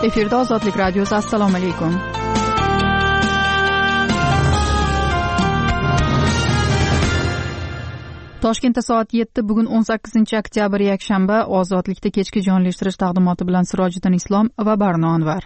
Efirda Ozodlik radiosi. Assalomu alaykum. Toshkentda soat 7, bugun 18-oktyabr yakshanba. Ozodlikda kechki jonli eshittirish taqdimoti bilan Sirojiddin Islom va Barno Anvar.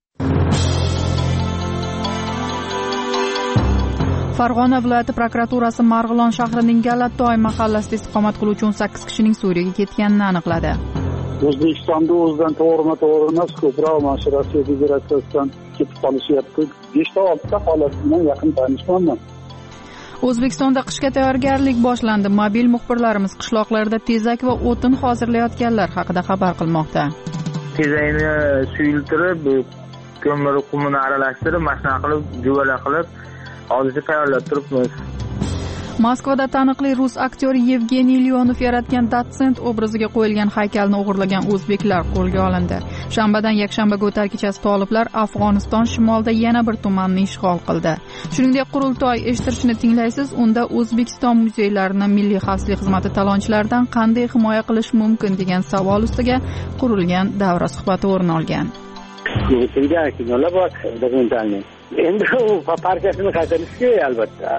Farg'ona viloyati prokuraturasi Marg'ilon shahrining Galattoy mahallasida istiqomat qiluvchi 18 kishining Suriyaga ketganini aniqladi. O'zbekistonda o'zidan to'g'ri emas, ko'proq mana shu Rossiya Federatsiyasidan ketib qolishyapti. 5-6 ta holat bilan yaqin tanishmanman. O'zbekistonda qishga tayyorgarlik boshlandi. Mobil muxbirlarimiz qishloqlarda tezak va o'tin hozirlayotganlar haqida xabar qilmoqda. Tezakni suyultirib, ko'mir qumini aralashtirib, mashina qilib, juvala qilib, hozircha tayyorlab turibmiz. Moskvada taniqli rus aktyori Yevgeniy Leonov yaratgan dotsent obraziga qo'yilgan haykalni o'g'irlagan o'zbeklar qo'lga olindi. Shanbadan yakshanbaga o'tar kechasi toliblar Afg'oniston shimolida yana bir tumanni ishg'ol qildi. Shuningdek, qurultoy eshittirishni tinglaysiz, unda O'zbekiston muzeylarini Milliy xavfsizlik xizmati talonchilardan qanday himoya qilish mumkin degan savol ustiga qurilgan davra suhbati o'rin olgan. Endi u partiyasini qaytarishga albatta.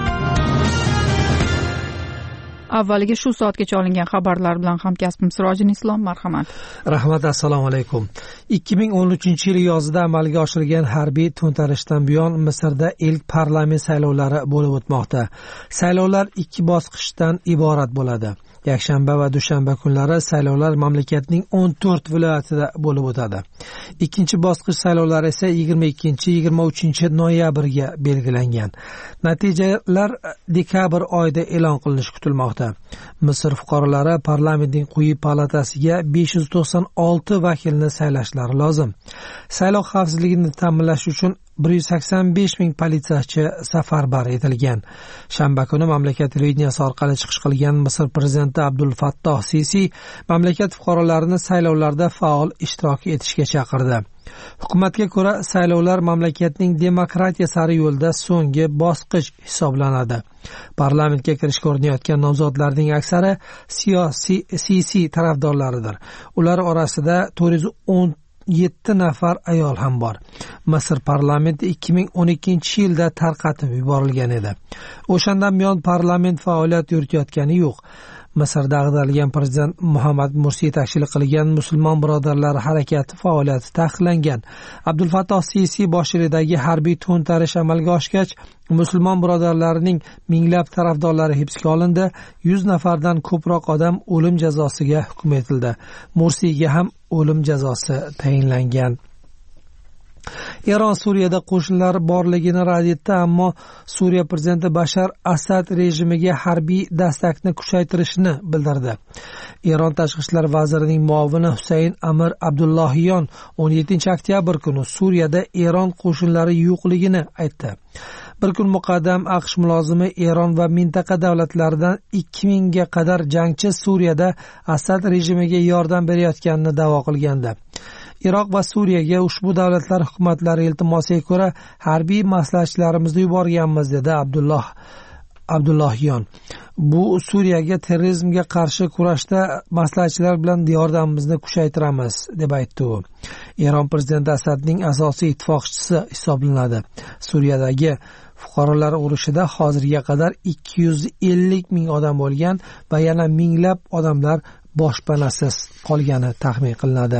Avvaliga shu soatgacha olingan xabarlar bilan hamkasbim Sirojiddin Islom, marhamat. Rahmat, assalomu alaykum. 2013-yil yozida amalga oshirilgan harbiy to'ntarishdan buyon Misrda ilk parlament saylovlari bo'lib o'tmoqda. Saylovlar 2 bosqichdan iborat bo'ladi. Yakshanba va dushanba kunlari saylovlar mamlakatning 14 viloyatida bo'lib o'tadi. Ikkinchi bosqich saylovlari esa 22-23 noyabrga belgilangan. Natijalar dekabr oyida e'lon qilinishi kutilmoqda. Misr fuqarolari parlamentning quyi palatasiga 596 vakilni saylashlari lozim. Saylov xavfsizligini ta'minlash uchun 185 ming politsiyachi safarbar etilgan. Shanba kuni mamlakat televideniyasi orqali chiqish qilgan Misr prezidenti Abdul Fattoh Sisi mamlakat fuqarolarini saylovlarda faol ishtirok etishga chaqirdi. Hukumatga ko'ra, saylovlar mamlakatning demokratiya sari yo'lda so'nggi bosqich hisoblanadi. Parlamentga kirishga urinayotgan nomzodlarning aksari siyosiy tarafdorlaridir. Ular orasida 417 nafar ayol ham bor. Misr parlamenti 2012-yilda tarqatib yuborilgan edi. O'shandan buyon parlament faoliyat yuritayotgani yo'q. Misrda ag'darilgan prezident Muhammad Mursi yetakchilik qilgan Musulmon birodarlari harakati faoliyati taqiqlangan. Abdul Fattoh Sisi boshchiligidagi harbiy to'ntarish amalga oshgach, Musulmon birodarlarining minglab tarafdorlari hibsga olindi. 100 nafardan ko'proq odam o'lim jazosiga hukm etildi. Mursiga ham o'lim jazosi tayinlangan. Eron Suriyada qo'shinlari borligini rad etdi, ammo Suriya prezidenti Bashar Asad rejimiga harbiy dastakni kuchaytirishni bildirdi. Eron tashqi ishlar vazirining muovini Husayn Amir Abdullahiyon 17-oktyabr kuni Suriyada Eron qo'shinlari yo'qligini aytdi. Bir kun muqaddam AQSh mulozimi Eron va mintaqa davlatlaridan 2000 ga qadar jangchi Suriyada Asad rejimiga yordam berayotganini da'vo qilgandi. Iroq va Suriyaga ushbu davlatlar hukumatlari iltimosiga ko'ra harbiy maslahatchilarimizni yuborganmiz, dedi Abdullahiyon. Bu Suriyaga terrorizmga qarshi kurashda maslahatchilar bilan yordamimizni kuchaytiramiz, deb aytdi u. Eron prezidenti Asadning asosiy ittifoqchisi hisoblanadi. Suriyadagi fuqarolar urushida hozirga qadar 250 ming odam bo'lgan va yana minglab odamlar boshpanasiz qolgani taxmin qilinadi.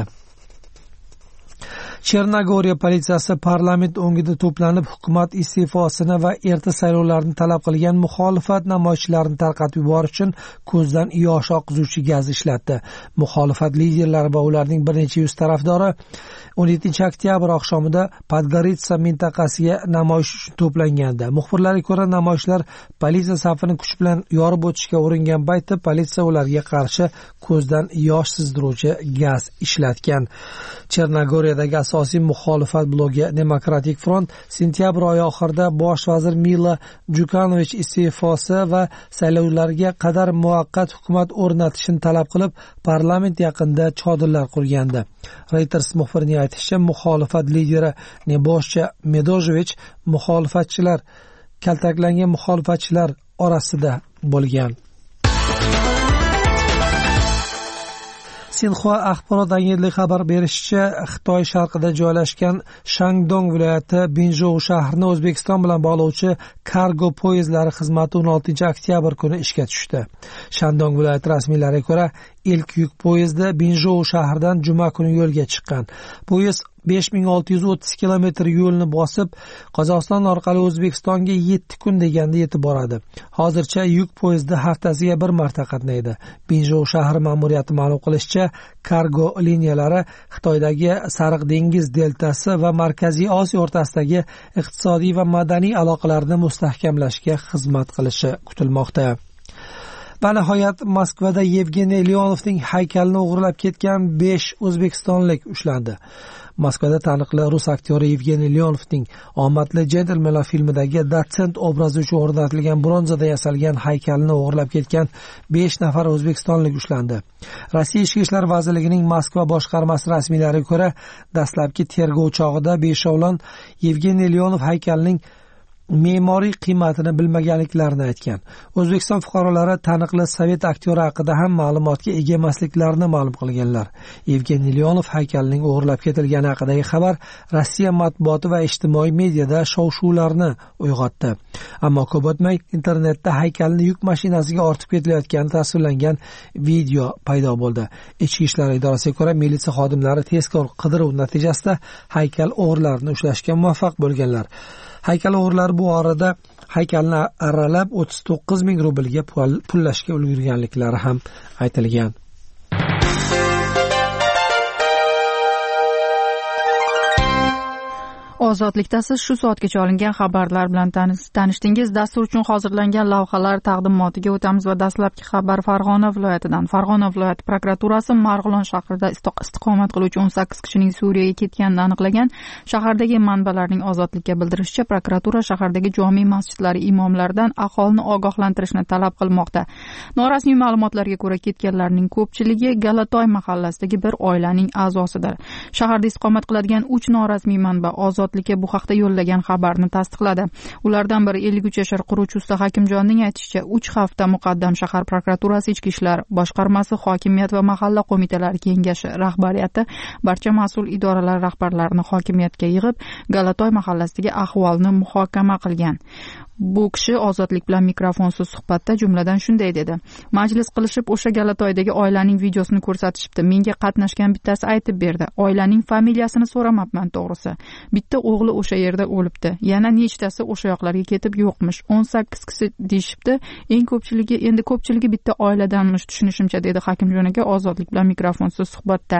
Chernogoriya politsiyasi parlament o'ngida to'planib hukumat iste'fosini va erta saylovlarni talab qilgan muxolifat namoyishchilarini tarqatib yuborish uchun ko'zdan yosh oqizuvchi gaz ishlatdi. Muxolifat liderlari va ularning bir necha yuz tarafdori 17-oktyabr oqshomida Podgoritsa mintaqasiga namoyish uchun to'plangandi. Muxbirlarga ko'ra, namoyishchilar politsiya safini kuch bilan yorib o'tishga uringan paytda politsiya ularga qarshi ko'zdan yosh sizdiruvchi gaz ishlatgan. Chernogoriyadagi asosiy muxolifat blogi Demokratik front sentyabr oyi oxirida bosh vazir Milo Djukanovich iste'fosi va saylovlarga qadar muvaqqat hukumat o'rnatishini talab qilib, parlament yaqinida chodirlar qurgandi. Reuters muxbirining aytishicha, muxolifat lideri Nebojcha Medojevich kaltaklangan muxolifatchilar orasida bo'lgan. Sinxua axborot agentligi xabar berishicha, Xitoy sharqida joylashgan Shandong viloyati Binjou shahrini O'zbekiston bilan bog'lovchi kargo poyezdlari xizmati 16 oktyabr kuni ishga tushdi. Shandong viloyati rasmiylariga ko'ra, ilk yuk poyezdi Binjou shahridan juma kuni yo'lga chiqqan. Poyezd 5630 kilometr yo'lni bosib, Qozog'iston orqali O'zbekistonga 7 kun deganda yetib boradi. Hozircha yuk poyezdi haftasiga bir marta qatnaydi. Binjou shahri ma'muriyati ma'lum qilishicha, kargo liniyalari Xitoydagi Sariq dengiz deltasi va Markaziy Osiyo o'rtasidagi iqtisodiy va madaniy aloqalarni mustahkamlashga xizmat qilishi kutilmoqda. Va nihoyat Moskvada Yevgeniy Leonovning haykalini o'g'irlab ketgan 5 o'zbekistonlik ushlandi. Moskvada taniqli rus aktyori Yevgeniy Leonovning Omadli jentelmenlar filmidagi dotsent obrazi uchun o'rnatilgan bronzada yasalgan haykalini o'g'irlab ketgan 5 nafar o'zbekistonlik ushlandi. Rossiya Ichki ishlar vazirligining Moskva boshqarmasi rasmiylariga ko'ra, dastlabki tergov chog'ida beshovlon Yevgeniy Leonov haykalining me'moriy qiymatini bilmaganliklarini aytgan. O'zbekiston fuqarolari taniqli sovet aktyori haqida ham ma'lumotga ega emasliklarini ma'lum qilganlar. Yevgeniy Leonov haykalining o'g'irlab ketilgani haqidagi xabar Rossiya matbuoti va ijtimoiy mediada shov-shuvlarni uyg'otdi. Ammo ko'p o'tmay internetda haykalni yuk mashinasiga ortib ketilayotgani tasvirlangan video paydo bo'ldi. Ichki ishlar idorasiga ko'ra, militsiya xodimlari tezkor qidiruv natijasida haykal o'g'rilarini ushlashga muvaffaq bo'lganlar. Haykal o'g'rilari bu orada haykalni arralab 39 ming rublga pullashga ulgurganliklari ham aytilgan. Ozodlikdasiz shu soatgacha olingan xabarlar bilan tanishdingiz. Dastur uchun hozirlangan lavhalar taqdimotiga o'tamiz va dastlabki xabar Farg'ona viloyatidan. Farg'ona viloyati prokuraturasi Marg'ilon shahrida istiqomat qiluvchi 18 kishining Suriyaga ketganini aniqlagan. Shahardagi manbalarning Ozodlikka bildirishicha, prokuratura shahardagi jome masjidlari imomlaridan aholini ogohlantirishni talab qilmoqda. Norasmiy ma'lumotlarga ko'ra, ketganlarning ko'pchiligi Galatoy mahallasidagi bir oilaning a'zosidir. Shaharda istiqomat qiladigan 3 norasmiy manba Ozodlikka bu haqda yo'llagan xabarni tasdiqladi. Ulardan biri 53 yashar quruvchi usta Hakimjonning aytishicha, 3 hafta muqaddam shahar prokuraturasi, ichki ishlar boshqarmasi, hokimiyat va mahalla qo'mitalari kengashi rahbariyati barcha mas'ul idoralar rahbarlarini hokimiyatga yig'ib, Galatoy mahallasidagi ahvolni muhokama qilgan. Bu kishi Ozodlik bilan mikrofonsiz suhbatda jumladan shunday dedi: Majlis qilishib, o'sha Galatoydagi oilaning videosini ko'rsatishibdi. Menga qatnashgan bittasi aytib berdi. Oilaning familiyasini so'ramabman to'g'risi. Bitta o'g'li o'sha yerda o'libdi. Yana nechtasi o'sha yoqlarga ketib yo'qmish. 18 kishi deyshibdi. Endi ko'pchiligi bitta oiladanmish tushunishimcha, dedi Hakimjon aka Ozodlik bilan mikrofonsiz suhbatda.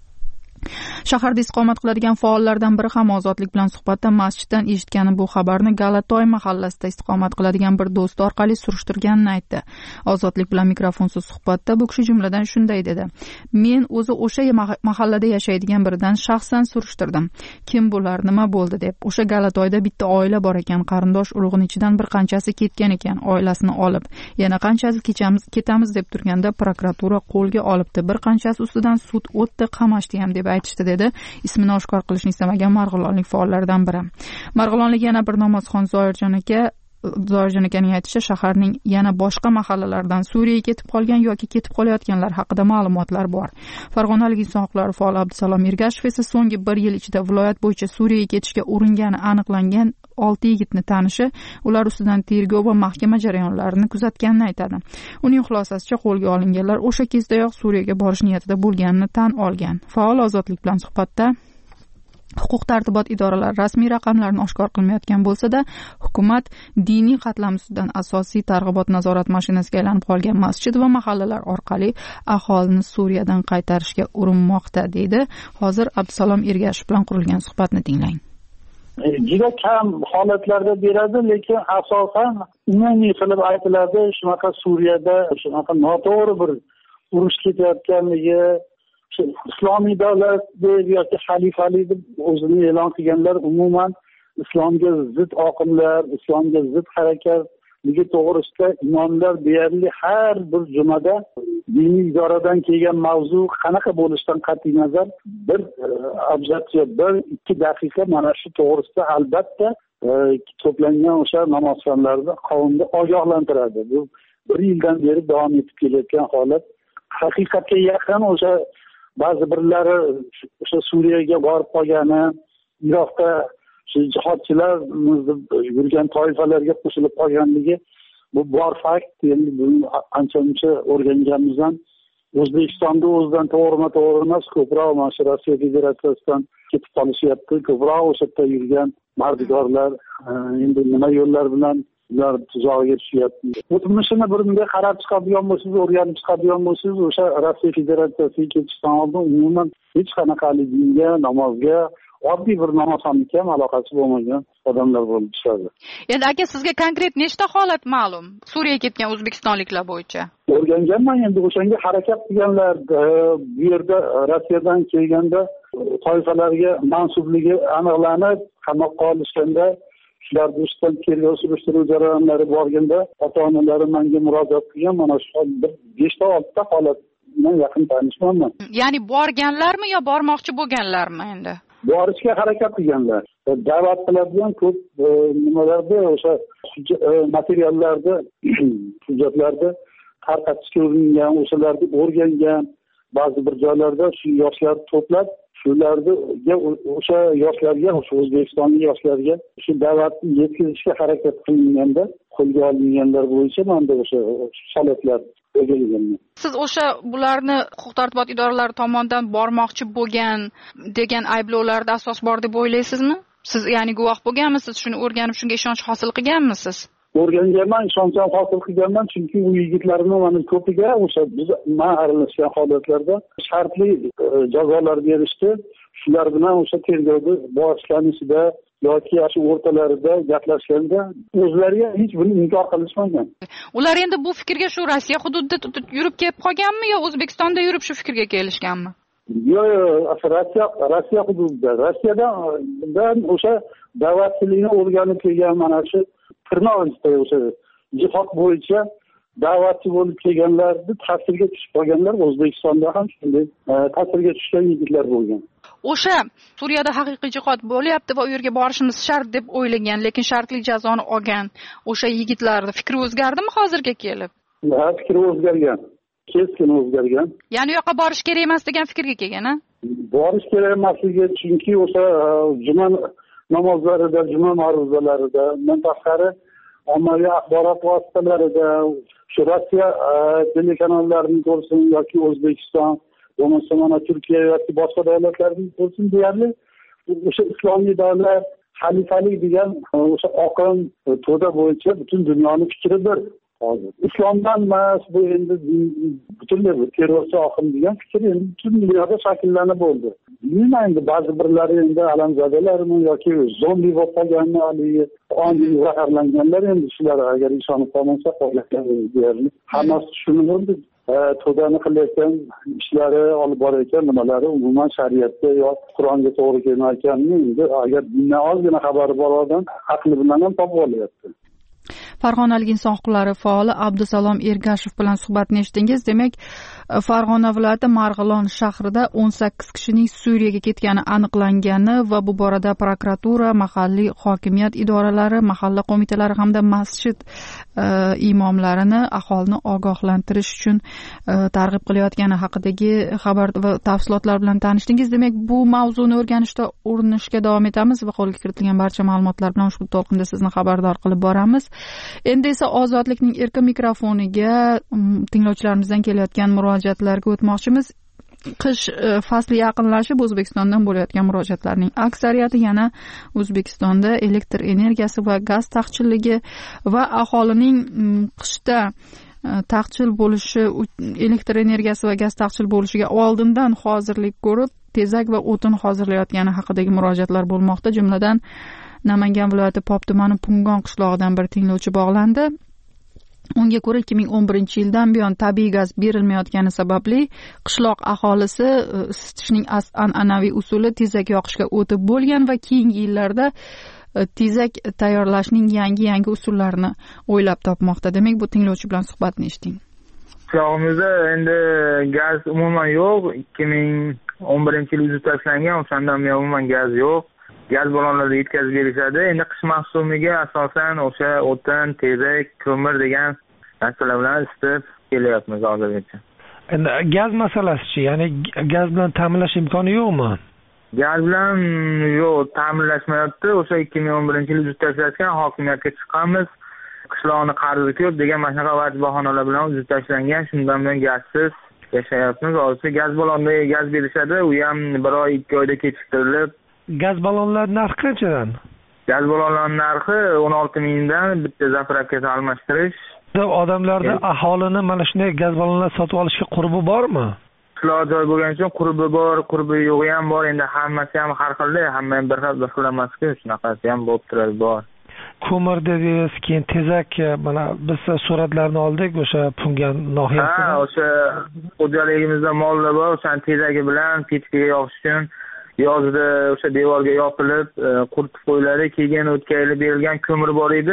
Shaharda istiqomat qiladigan faollardan biri ham Ozodlik bilan suhbatda masjiddan eshitgani bu xabarni Galatoy mahallasida istiqomat qiladigan bir do'sti orqali surishtirganini aytdi. Ozodlik bilan mikrofonsiz suhbatda bu kishi jumladan shunday dedi: Men o'zi o'sha mahallada yashaydigan biridan shaxsan surishtirdim. Kim bular, nima bo'ldi deb. O'sha Galatoyda bitta oila bor ekan, qarindosh urug'ning ichidan bir qanchasi ketgan ekan, oilasini olib. Yana qanchasi ketamiz deb turganda prokuratura qo'lga olibdi. Bir qanchasi ustidan sud o'tdi, qamashdi ham deb aytishdi, dedi ismini oshkor qilishni istamagan marg'ilonlik faollardan biri. Marg'ilonlik yana bir namozxon Zoirjon akaning aytishicha, shaharning yana boshqa mahallalaridan Suriyaga ketib qolgan yoki ketib qolayotganlar haqida ma'lumotlar bor. Farg'onalik inson huquqlari faoli Abdusalom Ergashev esa so'nggi 1 yil ichida viloyat bo'yicha Suriyaga ketishga uringani aniqlangan 6 yigitni tanishi, ular ustidan tergov va mahkama jarayonlarini kuzatganini aytadi. Uning xulosasicha, qo'lga olinganlar o'sha kezdayoq Suriyaga borish niyatida bo'lganini tan olgan. Faol Ozodlik bilan suhbatda huquq-tartibot idoralari rasmiy raqamlarni oshkor qilmayotgan bo'lsa-da, hukumat diniy qatlam ustidan asosiy targ'ibot nazorat mashinasiga aylanib qolgan masjid va mahallalar orqali aholini Suriyadan qaytarishga urinmoqda, deydi. Hozir Abdusalom Ergashev bilan qurilgan suhbatni tinglang. Juda kam holatlarda beradi, lekin asosan umumiy qilib aytiladi, shunaqa Suriyada shunaqa noto'g'ri bir urush ketayotganligi, islomiy davlat deb yoki xalifalik deb o'zini e'lon qilganlar umuman islomga zid oqimlar, islomga zid harakatligi to'g'risida imomlar deyarli har bir jumada diniy idoradan kelgan mavzu qanaqa bo'lishidan qat'iy nazar bir abjatcha 1-2 daqiqa mana shu to'g'risida albatta to'plangan o'sha namozxonlarni qavmni ogohlantiradi. Bu 1 yildan beri davom etib kelayotgan holat. Haqiqatga yaqin o'sha ba'zi birlari o'sha Suriyaga borib qolgani, Iroqda shu jihodchilar yurgan toifalarga qo'shilib qolganligi bu bor fakt. Endi buni ancha-muncha o'rganganimizdan O'zbekistonda o'zidan to'g'ri emas, ko'proq mana shu Rossiya Federatsiyasidan ketib qolishyapti. Ko'proq o'sha yerda yurgan mardikorlar endi nima yo'llar bilan ular tuzog'iga tushyapti. O'tmishini bir bunga qarab chiqadigan bo'lsangiz, o'rganib chiqadigan bo'lsangiz, o'sha Rossiya Federatsiyasiga ketishdan oldin umuman hech qanaqalik dinga, namozga, oddiy bir namozxonlikka ham aloqasi bo'lmagan odamlar bo'lib chiqadi. Endi aka, sizga konkret nechta holat ma'lum Suriyaga ketgan o'zbekistonliklar bo'yicha? O'rganganman endi o'shanga harakat qilganlar, bu yerda Rossiyadan kelganda toifalarga mansubligi aniqlanib, qamoqqa olishganda, shularning ustidan tergov surishtiruv jarayonlari borganda ota-onalari menga murojaat qilgan, mana shu 5-6 ta holat bilan yaqin tanishmanman. Ya'ni borganlarmi yo bormoqchi bo'lganlarmi endi? Borishga harakat qilganlar. Da'vat qiladigan ko'p nimalarda o'sha materiallarda, hujjatlarda tarqatishga uringan, o'shalarni o'rgangan, ba'zi bir joylarda shu yoshlarni to'plab, shularga o'sha yoshlarga, o'sha o'zbekistonlik yoshlarga shu da'vatni yetkazishga harakat qilinganda, qo'lga olinganlar bo'yicha menda o'sha holatlar o'rganilgan. Siz o'sha bularni huquq-tartibot idoralari tomonidan bormoqchi bo'lgan degan ayblovlarda asos bor deb o'ylaysizmi? Siz ya'ni guvoh bo'lganmisiz, shuni o'rganib shunga ishonch hosil qilganmisiz? O'rganganman, ishonch hosil qilganman, chunki u yigitlarni mana ko'piga o'sha men aralashgan holatlarda shartli jazolar berishdi. Shular bilan o'sha tergovni boshlanishida yoki shu o'rtalarida gaplashganda o'zlariga hech bir inkor qilishmagan. Ular endi bu fikrga shu Rossiya hududida yurib kelib qolganmi yo O'zbekistonda yurib shu fikrga kelishganmi? Yo'q, Rossiya hududida. Rossiyadan o'sha da'vatchilikni o'rganib kelgan mana shu Tirnovichda o'sha jihod bo'yicha da'vatchi bo'lib kelganlarni ta'sirga tushib qolganlar, O'zbekistonda ham shunday ta'sirga tushgan yigitlar bo'lgan. O'sha Suriyada haqiqiy jihod bo'lyapti va u yerga borishimiz shart deb o'ylagan, lekin shartli jazoni olgan o'sha yigitlarning fikri o'zgardimi hozirga kelib? Ha, fikri o'zgargan. Keskin o'zgargan. Ya'ni u yoqqa borish kerak emas degan fikrga kelgan, ha? Borish kerak emasligi, chunki o'sha juma namozlarida, juma ma'ruzalarida, bundan tashqari ommaviy axborot vositalarida, shu Rossiya telekanallarini ko'rsin yoki O'zbekiston, bo'lmasa mana Turkiya yoki boshqa davlatlarni ko'rsin, deyarli o'sha islomiy davlat, xalifalik degan o'sha oqim to'da bo'yicha butun dunyoning fikridir. Hozir islomdan emas, bu endi butunlay terrorchi oqim degan fikr endi butun dunyoda shakllanib bo'ldi. Bilmayman, endi ba'zi birlari endi alamzadalarmi yoki zombi bo'lib qolganmi, haligi ongi zaharlanganlar, endi shular agar ishonib qolmasa qo'yiladi. Hammasi shuni bo'ldi. To'dani qilayotgan ishlari, olib borayotgan nimalari umuman shariatga yo Qur'onga to'g'ri kelmayotganini endi agar dindan ozgina xabari bor odam aqli bilan ham topib olyapti. Farg'onalik inson huquqlari faoli Abdusalom Ergashev bilan suhbatni eshitdingiz. Demak, Farg'ona viloyati Marg'ilon shahrida 18 kishining Suriyaga ketgani aniqlangani va bu borada prokuratura, mahalliy hokimiyat idoralari, mahalla qo'mitalari hamda masjid imomlarini aholini ogohlantirish uchun targ'ib qilayotgani haqidagi xabar va tafsilotlar bilan tanishdingiz. Demak, bu mavzuni o'rganishda urinishga davom etamiz va qo'lga kiritilgan barcha ma'lumotlar bilan ushbu to'lqinda sizni xabardor qilib boramiz. Endi esa Ozodlikning erkin mikrofoniga tinglovchilarimizdan kelayotgan murojaatlarga o'tmoqchimiz. Qish fasli yaqinlashib, O'zbekistondan bo'layotgan murojaatlarning aksariyati yana O'zbekistonda elektr energiyasi va gaz taqchilligi va aholining qishda taqchil bo'lishi, elektr energiyasi va gaz taqchil bo'lishiga oldindan hozirlik ko'rib, tezak va o'tin hozirlayotgani haqidagi murojaatlar bo'lmoqda. Jumladan Namangan viloyati Pop tumani Pungon qishlog'idan bir tinglovchi bog'landi. Unga ko'ra 2011-yildan buyon tabiiy gaz berilmayotgani sababli qishloq aholisi isitishning an'anaviy usuli tezak yoqishga o'tib bo'lgan va keyingi yillarda tezak tayyorlashning yangi usullarini o'ylab topmoqda. Demak, bu tinglovchi bilan suhbatni eshiting. Qishlog'imizda endi gaz umuman yo'q. 2011-yil uzib tashlangan, o'shandan buyon umuman gaz yo'q. Gaz ballonlarida yetkazib berishadi. Endi qish mavsumiga asosan o'sha o'tin, tezak, ko'mir degan narsalar bilan isitib kelyapmiz hozirgacha. Endi gaz masalasi-chi, ya'ni gaz bilan ta'minlash imkoni yo'qmi? Gaz bilan yo'q, ta'minlashmayapti. O'sha 2011-yil uzib tashlashgan, hokimiyatga chiqqanmiz. Qishloqni qarzi ko'p degan mana shunaqa vaj bahonalar bilan uzib tashlangan. Shundan buyon gazsiz yashayapmiz. Hozir gaz ballonda gaz berishadi, u ham 1 oy 2 oyda kechiktirilib. Gaz ballonlar narxi qanchadan? Gaz ballonlarining narxi 16 mingdan bitta zapravkaga almashtirish. Odamlarda aholini mana shunday gaz ballonlar sotib olishga qurbi bormi? Qishloq joy bo'lgani uchun qurbi bor, qurbi yo'g'i ham bor. Endi hammasi ham har xilda, hamma ham bir xil emas-ku, shunaqasi ham bo'lib turadi, bor. Ko'mir dedingiz, keyin tezak, mana biz suratlarni oldik o'sha Pungan nohiyasida. Ha, o'sha xo'jaligimizda mollar bor, o'sha tezagi bilan pechkaga yoqish uchun yozda o'sha devorga yopilib, quritib qo'yiladi. Keyin o'tkazilib berilgan ko'mir bor edi.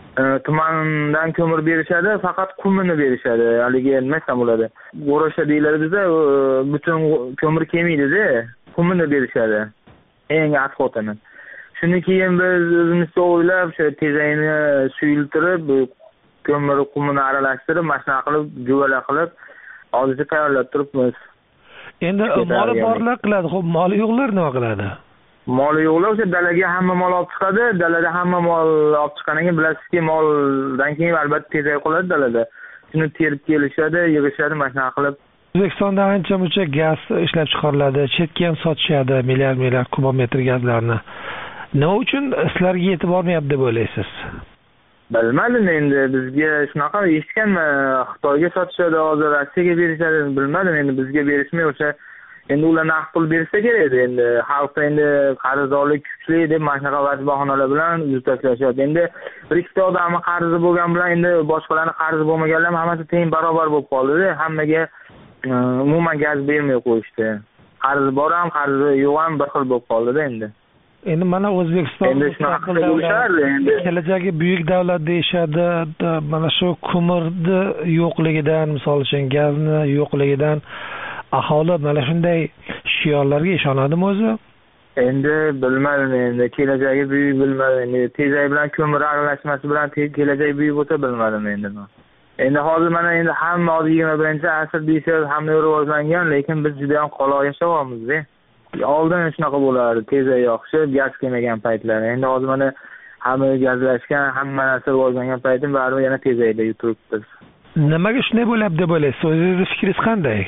Tumandan ko'mir berishadi, faqat qumini berishadi. Haligi nima desam bo'ladi? Go'rasha deyiladi bizda, butun ko'mir kelmaydi-da, qumini berishadi. Eng asqotini. Shundan keyin biz o'zimizcha o'ylab, o'sha tezakni suyultirib, ko'mir qumini aralashtirib, mashina qilib, juvala qilib, hozircha tayyorlab turibmiz. Endi moli borlar qiladi, xo'p, moli yo'qlar nima qiladi? Moli yo'qlar o'sha dalaga hamma mol olib chiqadi. Dalada hamma mol olib chiqqandan keyin bilasizki, moldan keyin albatta tezak qoladi dalada. Shuni terib kelishadi, yig'ishadi, mashina qilib. O'zbekistonda ancha-muncha gaz ishlab chiqariladi, chetga ham sotishadi milliard kubometr gazlarni. Nima uchun sizlarga yetib bormayapti deb o'ylaysiz? Bilmadim, endi bizga shunaqa eshitganman, Xitoyga sotishadi, hozir Rossiyaga berishadi, bilmadim, endi bizga berishmay o'sha endi ular naqd pul bersa kerak edi. Endi xalqda endi qarzdorlik kuchli deb mana shunaqa vaj bahonalar bilan uzib tashlashyapti. Endi bir ikkita odamning qarzi bo'lgan bilan endi boshqalarning qarzi bo'lmaganlar ham hammasi teng barobar bo'lib qoldi-da. Hammaga umuman gaz bermay qo'yishdi. Qarzi bor ham, qarzi yo'q ham bir xil bo'lib qoldi-da endi. Endi mana O'zbekiston endi shunaqa bo'lishardi endi. Kelajagi buyuk davlat deyishadi. Mana shu ko'mirni yo'qligidan, misol uchun gazni yo'qligidan aholi mana shunday shiorlarga ishonadimi o'zi? Endi bilmadim, endi kelajagi buyuk bilmadim. Endi tezak bilan ko'mir aralashmasi bilan kelajak buyuk bo'lsa bilmadim endi. Endi hozir mana endi hamma 21-asr deysa hamma rivojlangan, lekin biz juda ham qoloq yashayapmiz-da. Oldin shunaqa bo'lardi, tezak yoqishib, gaz kelmagan paytlar. Endi hozir mana hamma gazlashgan, hamma narsa rivojlangan paytim baribir yana tezakda yuturibmiz. Nimaga shunday bo'lyapti deb o'ylaysiz? O'zingizning fikringiz qanday?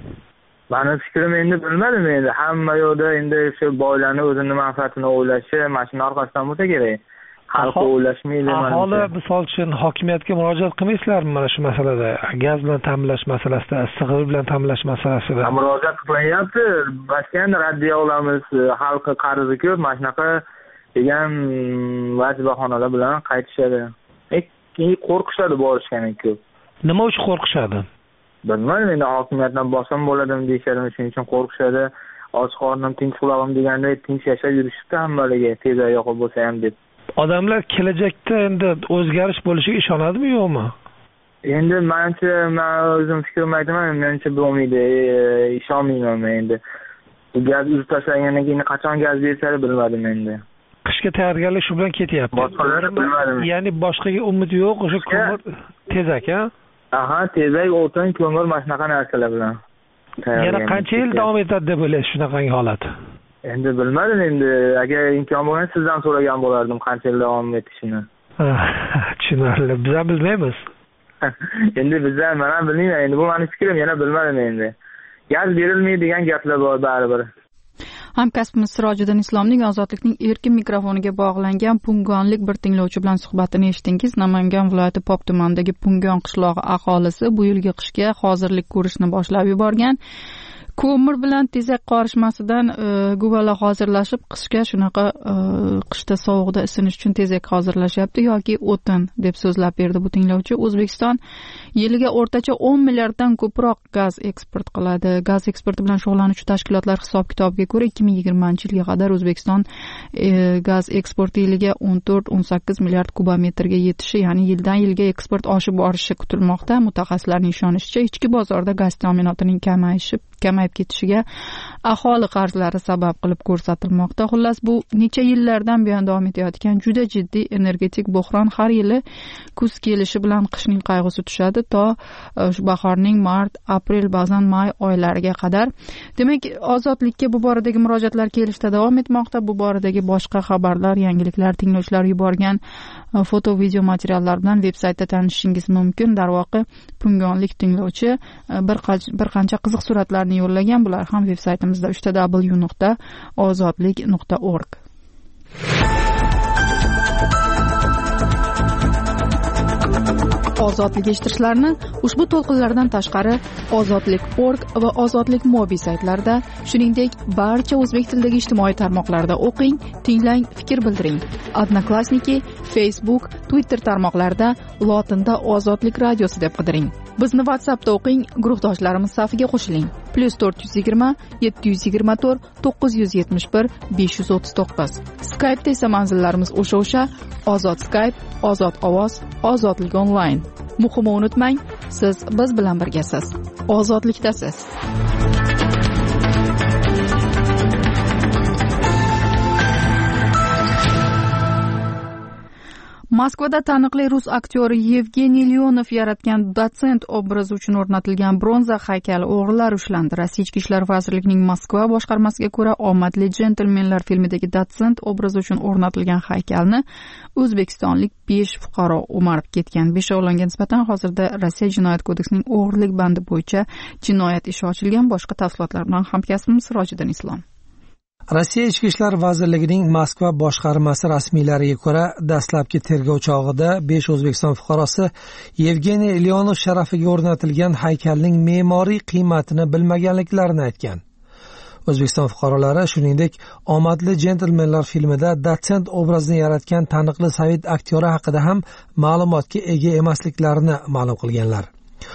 Mani fikrim endi bilmadim, endi hamma yo'lda endi shu boylarning o'zini manfaatini o'ylashi, mashina orqasidan bo'lsa kerak. Xalq o'ylashmaydi. Aholi misol uchun hokimiyatga murojaat qilmaysizlarmi mana shu masalada? Gaz bilan ta'minlash masalasida, issiq bilan ta'minlash masalasida? Murojaat qilyapti. Boshqa raddiya olamiz, xalq qarzi ko'p, mana shunaqa degan vaj bahonalar bilan qaytishadi. Keyin qo'rqishadi borishganiga ko'p. Nima uchun qo'rqishadi? Bilmadim, endi hokimiyatdan bosim bo'ladimi deyishadi, shuning uchun qo'rqishadi. Och qornim, tinch quloqim deganda tinch yashab yurishibdi hammaligi, tezak yoqib bo'lsa ham deb. Odamlar kelajakda endi o'zgarish bo'lishiga ishonadimi, yo'qmi? Endi men o'zim fikrimni aytaman, menimcha bo'lmaydi, ishonmayman men endi. Gaz uzib tashlagandan keyin qachon gaz berishadi bilmadim endi. Qishga tayyorgarlik shu bilan ketyapti. Boshqalar bilmadim. Ya'ni boshqaga umid yo'q, o'sha ko'mir, tezak, ha? Aha, tezak, o'tin, ko'mir, mana shunaqa narsalar bilan. Yana qancha yil davom etadi deb o'ylaysiz shunaqangi holat? Endi bilmadim, endi agar imkon bo'lsa sizdan so'ragan bo'lardim qancha yil davom etishini. Tushunarli. Biz ham bilmaymiz. Endi bizlar mana bilmayman, endi bu mening fikrim, yana bilmadim endi. Gaz berilmaydi degan gaplar bor baribir. Hamkasbimiz Sirojiddin Islomning Ozodlikning erkin mikrofoniga bog'langan pungonlik bir tinglovchi bilan suhbatini eshitdingiz. Namangan viloyati Pop tumanidagi Pungon qishlog'i aholisi bu yilgi qishga hozirlik ko'rishni boshlab yuborgan. Ko'mir bilan tezak qorishmasidan guvalar hozirlashib, qishga shunaqa qishda sovuqda isinish uchun tezak hozirlashyapti yoki o'tin deb so'zlab berdi bu tinglovchi. O'zbekiston yiliga o'rtacha 10 milliarddan ko'proq gaz eksport qiladi. Gaz eksporti bilan shug'ullanuvchi tashkilotlar hisob-kitobiga ko'ra 2020-yilga qadar O'zbekiston gaz eksporti yiliga 14-18 milliard kubometrga yetishi, ya'ni yildan yilga eksport oshib borishi kutilmoqda. Mutaxassislarning ishonishicha, ichki bozorda gaz ta'minotining kamayib ketishiga aholi qarzlari sabab qilib ko'rsatilmoqda. Xullas, bu necha yillardan buyon davom etayotgan juda jiddiy energetik buhron har yili kuz kelishi bilan qishning qayg'usi tushadi to bahorning mart, aprel, ba'zan may oylariga qadar. Demak, ozodlikka bu boradagi murojaatlar kelishda davom etmoqda. Bu boradagi boshqa xabarlar, yangiliklar, tinglovchilar yuborgan foto, video materiallar bilan veb-saytda tanishishingiz mumkin. Darvoqe, pungonlik tinglovchi bir qancha qiziq suratlarni yo'llagan. Bular ham veb-saytimizda www.ozodlik.org. Ozodlik eshittirishlarni ushbu to'lqinlardan tashqari ozodlik.org va ozodlik mobil saytlarida, shuningdek barcha o'zbek tilidagi ijtimoiy tarmoqlarda o'qing, tinglang, fikr bildiring. Odnoklassniki, Facebook, Twitter tarmoqlarida lotinda Ozodlik radiosi deb qidiring. Bizni WhatsAppda o'qing, guruhdoshlarimiz safiga qo'shiling. +420 724 971 539. Skype'da esa manzillarimiz o'sha Ozod Skype, Ozod ovoz, Ozodlik onlayn. Muhimi unutmang, siz biz bilan birgasiz. Ozodlikdasiz. Moskvada taniqli rus aktyori Yevgeniy Leonov yaratgan dotsent obrazi uchun o'rnatilgan bronza haykali o'g'rilar ushlandi. Rossiya Ichki ishlar vazirligining Moskva boshqarmasiga ko'ra, Omadli jentelmenlar filmidagi dotsent obrazi uchun o'rnatilgan haykalni o'zbekistonlik 5 fuqaro o'marib ketgan. 5 o'g'longa nisbatan hozirda Rossiya Jinoyat kodeksining o'g'irlik bandi bo'yicha jinoyat ishi ochilgan. Boshqa tafsilotlar bilan hamkasbimiz Sirojiddin Islom. Rossiya Ichki ishlar vazirligining Moskva boshqarmasi rasmiylariga ko'ra, dastlabki tergov chog'ida 5 O'zbekiston fuqarosi Yevgeniy Leonov sharafiga o'rnatilgan haykalning me'moriy qiymatini bilmaganliklarini aytgan. O'zbekiston fuqarolari shuningdek, Omadli jentelmenlar filmida dotsent obrazini yaratgan taniqli sovet aktyori haqida ham ma'lumotga ega emasliklarini ma'lum qilganlar.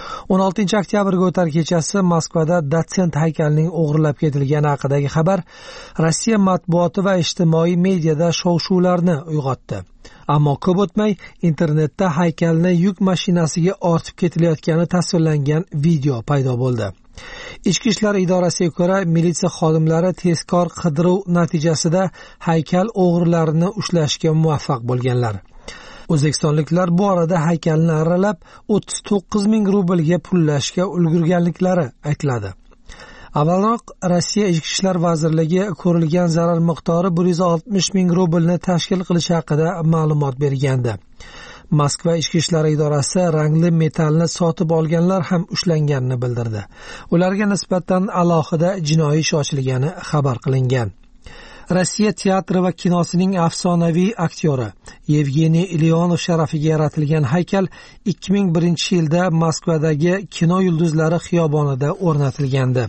16 oktyabrga o'tar kechasi Moskvada dotsent haykalining o'g'irlab ketilgani haqidagi xabar Rossiya matbuoti va ijtimoiy mediada shov-shuvlarni uyg'otdi. Ammo ko'p o'tmay internetda haykalni yuk mashinasiga ortib ketilayotgani tasvirlangan video paydo bo'ldi. Ichki ishlar idorasiga ko'ra, militsiya xodimlari tezkor qidiruv natijasida haykal o'g'rilarini ushlashga muvaffaq bo'lganlar. O'zbekistonliklar bu orada haykalni arralab 39 ming rublga pullashga ulgurganliklari aytiladi. Avvalroq Rossiya Ichki ishlar vazirligi ko'rilgan zarar miqdori 160 ming rublni tashkil qilishi haqida ma'lumot bergandi. Moskva Ichki ishlar idorasi rangli metallni sotib olganlar ham ushlanganini bildirdi. Ularga nisbatan alohida jinoiy ish ochilgani xabar qilingan. Rossiya teatri va kinosining afsonaviy aktyori Yevgeniy Leonov sharafiga yaratilgan haykal 2001-yilda Moskvadagi kino yulduzlari xiyobonida o'rnatilgandi.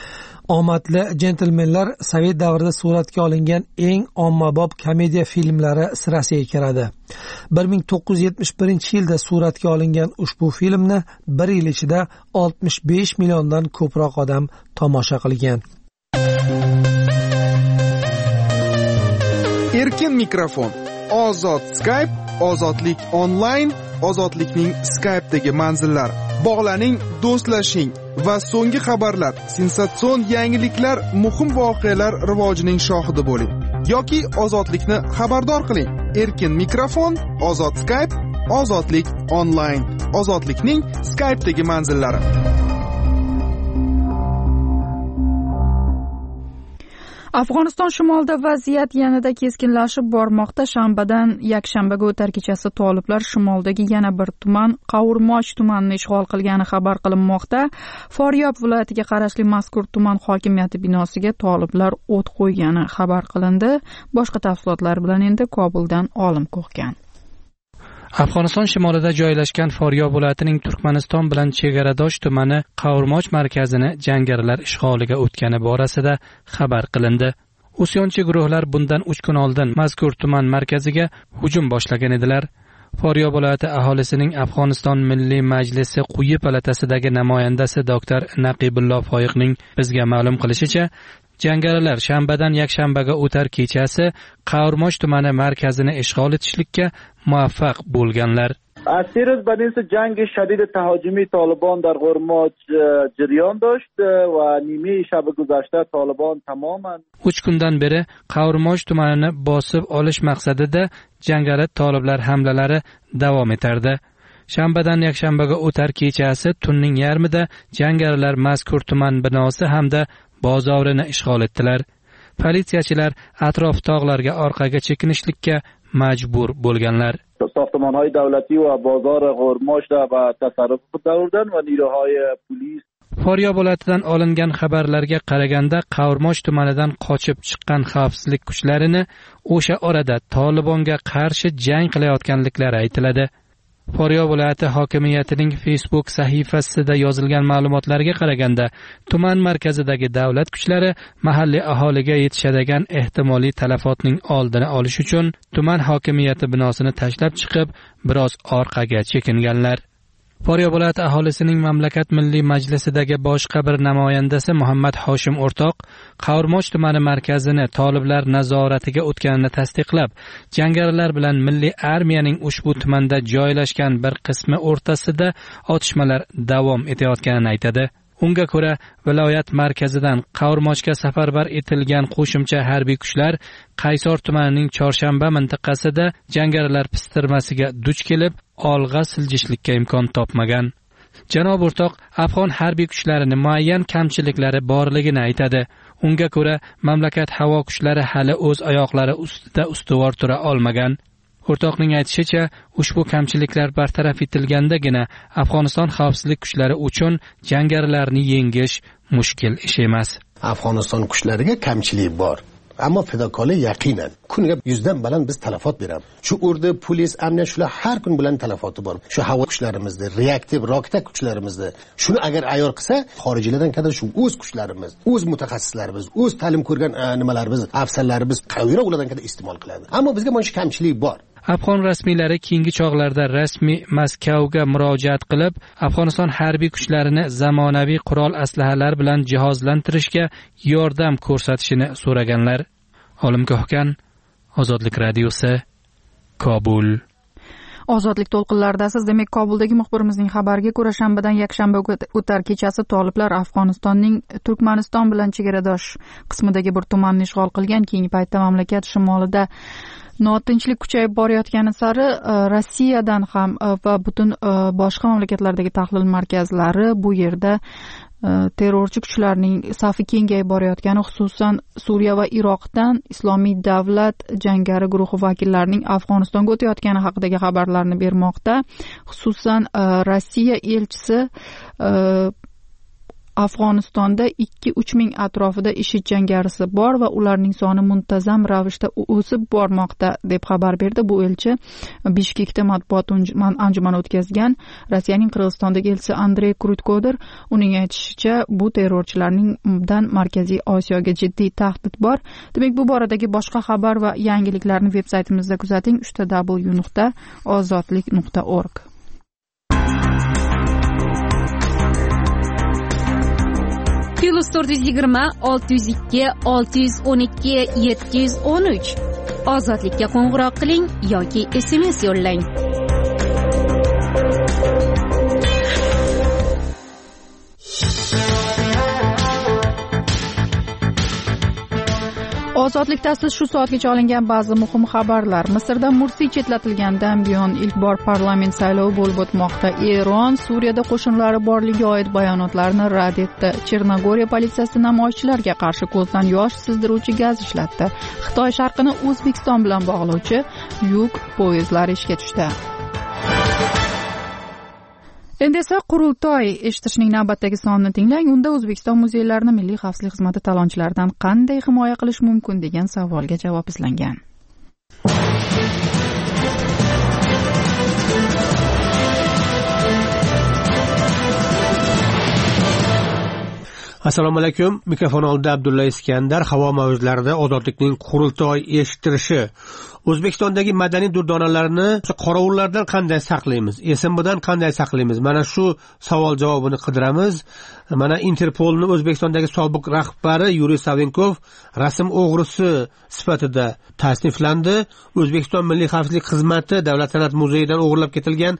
Omadli jentelmenlar sovet davrida suratga olingan eng ommabop komediya filmlari sirasiga kiradi. 1971-yilda suratga olingan ushbu filmni 1 yil ichida 65 milliondan ko'proq odam tomosha qilgan. Erkin mikrofon, ozod Skype, ozodlik onlayn, ozodlikning Skype'dagi manzillari. Bog'laning, do'stlashing va so'nggi xabarlar, sensatsion yangiliklar, muhim voqealar rivojining shohidi bo'ling. Yoki ozodlikni xabardor qiling. Erkin mikrofon, ozod Skype, ozodlik onlayn, ozodlikning Skype'dagi manzillari. Afg'oniston shimolida vaziyat yanada keskinlashib bormoqda. Shanbadan yakshanbaga o'tar kechasi toliblar shimoldagi yana bir tuman, Qavurmoch tumanini ishg'ol qilgani xabar qilinmoqda. Foryob viloyatiga qarashli mazkur tuman hokimiyati binosiga toliblar o't qo'ygani xabar qilindi. Boshqa tafsilotlar bilan endi Kobuldan Olim Ko'hgan. Afg'oniston shimolida joylashgan Foryob viloyatining Turkmaniston bilan chegaradosh tumani Qavurmoch markazini jangarilar ishg'oliga o'tgani borasida xabar qilindi. Usyonchi guruhlar bundan 3 kun oldin mazkur tuman markaziga hujum boshlagan edilar. Foryob viloyati aholisining Afg'oniston Milliy Majlisi quyi palatasidagi namoyandasi doktor Naqibullo Foyiqning bizga ma'lum qilishicha, jangarilar shanbadan yakshanbaga o'tar kechasi Qavurmoch tumani markazini ishg'ol etishlikka muvaffaq bo'lganlar. اسیروز بدینس جنگ شدید تهاجمی طالبان در قرماج جریان داشت و نیمه شب گذشته طالبان تماما 3 kundan beri Qavrmoch tumanini bosib olish maqsadida jangari toliblar hamlalari davom etardi. Shanbadan yakshanbaga o'tar kechasi tunning yarmida jangarilar mazkur tuman binosi hamda bozorini ishg'ol etdilar. Politsiyachilar atrof tog'larga orqaga chekinishlikka majbur bo'lganlar. ساختمان‌های دولتی و بازار قرماش را به تصرف خود آوردن و نیروهای پلیس Faryab viloyatidan olingan xabarlarga qaraganda Qavrmoch tumanidan qochib chiqqan xavfsizlik kuchlarini o'sha orada Tolibonga qarshi jang qilayotganliklari aytiladi. Faryab viloyati hokimiyatining Facebook sahifasida yozilgan ma'lumotlarga qaraganda, tuman markazidagi davlat kuchlari mahalliy aholiga yetishadigan ehtimoliy talafotning oldini olish uchun tuman hokimiyati binosini tashlab chiqib, biroz orqaga chekinganlar. Faryab viloyati aholisining mamlakat milliy majlisidagi boshqa bir namoyandasi Muhammad Hoshim O'rtoq Qavrmoch tumani markazini toliblar nazoratiga o'tganini tasdiqlab, jangarilar bilan milliy armiyaning ushbu tumanda joylashgan bir qismi o'rtasida otishmalar davom etayotganini aytadi. Unga ko'ra, viloyat markazidan Qavrmochga safarbar etilgan qo'shimcha harbiy kuchlar Qaysor tumanining Chorshanba mintaqasida jangarilar pistirmasiga duch kelib, olg'a siljishlikka imkon topmagan. Janob O'rtoq afg'on harbiy kuchlarining muayyan kamchiliklari borligini aytadi. Unga ko'ra, mamlakat havo kuchlari hali o'z oyoqlari ustida ustuvor tura olmagan. O'rtoqning aytishicha, ushbu kamchiliklar bartaraf etilgandagina Afg'oniston xavfsizlik kuchlari uchun jangarilarni yengish mushkul ish emas. Afg'oniston kuchlariga kamchilik bor. Ammo fidokorlik yaqinan kuniga 100 dan baland biz talafot beramiz. Shu urdi, polis, amniyat shular har kun bilan talafoti bor. Shu havo kuchlarimizda, reaktiv raketa kuchlarimizda. Shuni agar ayyor qilsa, xorijlardan kadar shu o'z kuchlarimiz, o'z mutaxassislarimiz, o'z ta'lim ko'rgan nimalarimiz, afsarlarimiz qayerga ulardan kadar iste'mol qiladi. Ammo bizga mana shu kamchilik bor. Afg'on rasmiylari keyingi chog'larda rasmiy Moskvaga murojaat qilib, Afg'oniston harbiy kuchlarini zamonaviy qurol aslahalar bilan jihozlantirishga yordam ko'rsatishini so'raganlar. Olimgohgan, Ozodlik radiosi, Kobul. Ozodlik to'lqinlaridasiz. Demak, Kobuldagi muxbirimizning xabariga ko'ra, shanbadan yakshanba o'tar kechasi toliblar Afg'onistonning Turkmaniston bilan chegaradosh qismidagi bir tumanni ishg'ol qilgan. Keyingi paytda mamlakat shimolida notinchlik kuchayib borayotgani sari Rossiyadan ham va butun boshqa mamlakatlardagi tahlil markazlari bu yerda terrorchi kuchlarning safi kengayib borayotgani, xususan Suriya va Iroqdan Islomiy davlat jangari guruhi vakillarining Afg'onistonga o'tayotgani haqidagi xabarlarni bermoqda. Xususan Rossiya elchisi Afg'onistonda 2-3 ming atrofida IShID jangarisi bor va ularning soni muntazam ravishda o'sib bormoqda deb xabar berdi. Bu elchi Bishkekda matbuot anjumani o'tkazgan. Rossiyaning Qirg'izistondagi elchisi Andrey Krutkodir. Uning aytishicha, bu terrorchilardan Markaziy Osiyoga jiddiy tahdid bor. Demak, bu boradagi boshqa xabar va yangiliklarni veb-saytimizda kuzating: www.ozodlik.org. +420 602 612 713 Ozodlikka qo'ng'iroq qiling yoki SMS yo'llang. Ozodlikda siz shu soatgacha olingan ba'zi muhim xabarlar. Misrda Mursi chetlatilgandan buyon ilk bor parlament saylovi bo'lib o'tmoqda. Eron Suriyada qo'shinlari borligiga oid bayonotlarni rad etdi. Chernogoriya politsiyasi namoyishchilarga qarshi ko'zdan yosh sizdiruvchi gaz ishlatdi. Xitoy sharqini O'zbekiston bilan bog'lovchi yuk poyezdlari ishga tushdi. Endi esa qurultoy eshitishning navbatdagi sonini tinglang. Unda O'zbekiston muzeylarini Milliy xavfsizlik xizmati talonchilaridan qanday himoya qilish mumkin degan savolga javob izlangan. Assalomu alaykum. Mikrofon oldida Abdulla Iskandar. Havo mavjlarida Ozodlikning qurultoy eshittirishi. O'zbekistondagi madaniy durdonalarini qorovullardan qanday saqlaymiz, SMBdan qanday saqlaymiz? Mana shu savol javobini qidiramiz. Mana Interpolni O'zbekistondagi sobiq rahbari Yuriy Savinkov rasm o'g'risi sifatida tasniflandi. O'zbekiston Milliy xavfsizlik xizmati Davlat san'at muzeyidan o'g'irlab ketilgan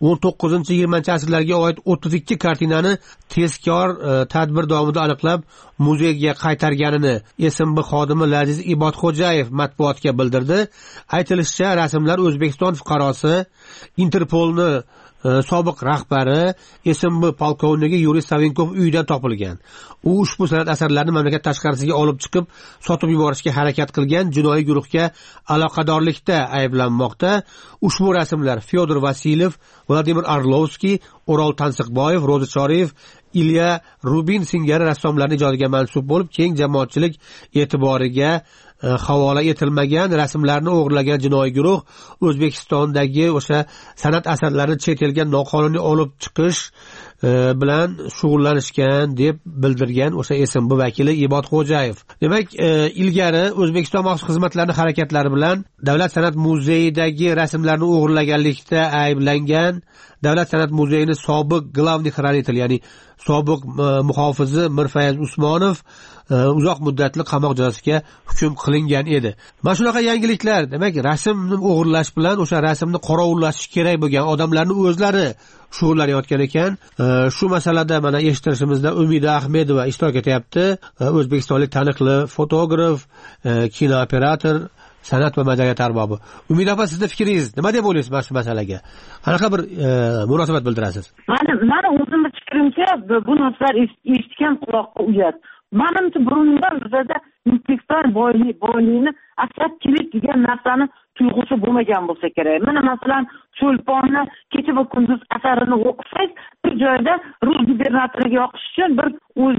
19-20 asrlarga oid 32 kartinani tezkor tadbir davomida aniqlab muzeyga qaytarganini SMB xodimi Laziz Ibodxo'jayev matbuotga bildirdi. Aytilishicha, rasmlar O'zbekiston fuqarosi, Interpolni sobiq rahbari, SMB polkovnigi Yuriy Savinkov uyidan topilgan. U ushbu san'at asarlarini mamlakat tashqarisiga olib chiqib, sotib yuborishga harakat qilgan jinoiy guruhga aloqadorlikda ayblanmoqda. Ushbu rasmlar Fyodor Vasilyev, Vladimir Arlovskiy, O'rol Tansiqboyev, Ro'zi Choriyev, Ilya Rubin singari rassomlarning ijodiga mansub bo'lib, keng jamoatchilik e'tiboriga havola etilmagan. Rasmlarni o'g'irlagan jinoiy guruh O'zbekistondagi o'sha san'at asarlarini chet elga noqonuniy olib chiqish bilan shug'ullanishgan deb bildirgan o'sha SMB vakili Ibodxo'jayev. Demak, ilgari O'zbekiston maxsus xizmatlarining harakatlari bilan Davlat san'at muzeyidagi rasmlarni o'g'irlaganlikda ayblangan Davlat san'at muzeyining sobiq glavniy xranitelь, ya'ni sobiq muhofizi Mirfayz Usmonov uzoq muddatli qamoq jazosiga hukm qilingan edi. Mana shunaqa yangiliklar, demak, rasmni o'g'irlash bilan o'sha rasmni qorovullash kerak bo'lgan odamlarni o'zlari shug'ullanayotgan ekan. Shu masalada mana eshittirishimizda Umida Ahmedova ishtirok etyapti. O'zbekistonlik taniqli fotograf, kinooperator, san'at va madaniyat arbobi. Umida opa, sizning fikringiz nima deb o'ylaysiz mana shu masalaga? Qanaqa bir munosabat bildirasiz? Mani o'zimning fikrimcha, bu narsalar eshitgan quloqqa uyat. Menimcha burundan bizda intellektual boylikni asab kerak degan narsani tuyg'usi bo'lmagan bo'lsa kerak. Mana masalan, Cho'lponni kecha va kunduz asarini o'qisangiz, bir joyda rus gubernatoriga yoqish uchun bir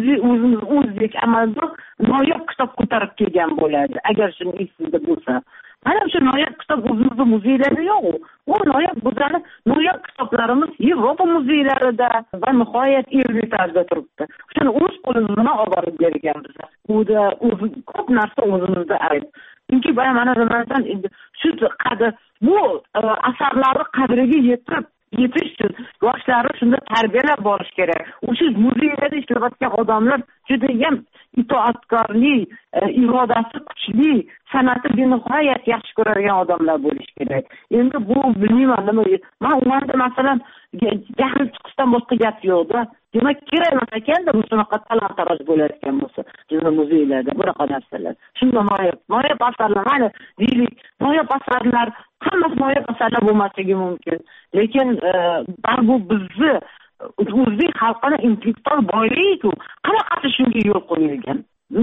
o'zbek amaldor noyob kitob ko'tarib kelgan bo'ladi, agar shuni esingizda bo'lsa. Mana shu noyob kitob o'zimizda muzeylarda yo'q. U noyob bizani noyob kitoblarimiz Yevropa muzeylarida va nihoyat Ermitajda turibdi. Shuni o'z qo'limizdan olib borib bergan biz. Ko'p narsa o'zimizda ayb. Chunki mana nimadan shu qadr bu asarlarni qadriga yetish uchun yoshlarni shunda tarbiyalab borish kerak. O'sha muzeylarda ishlayotgan odamlar juda ham itoatkorlik, irodasi kuchli, san'atni benihoyat yaxshi ko'radigan odamlar bo'lish kerak. Endi bu bilmayman nima. Men umanda masalan jahli chiqishdan boshqa gap yo'q-da. Demak, kerak emas ekanda bu shunaqa talon-taroj bo'layotgan bo'lsa, bizning muzeylarda bunaqa narsalar. Shunda noyob asarlar, mana deylik, noyob asarlar, hammasi noyob asarlar bo'lmasligi mumkin. Lekin bu bizni o'zbek xalqining intellektual boyligi-ku, qanaqasi shunga yo'l qo'yilgan?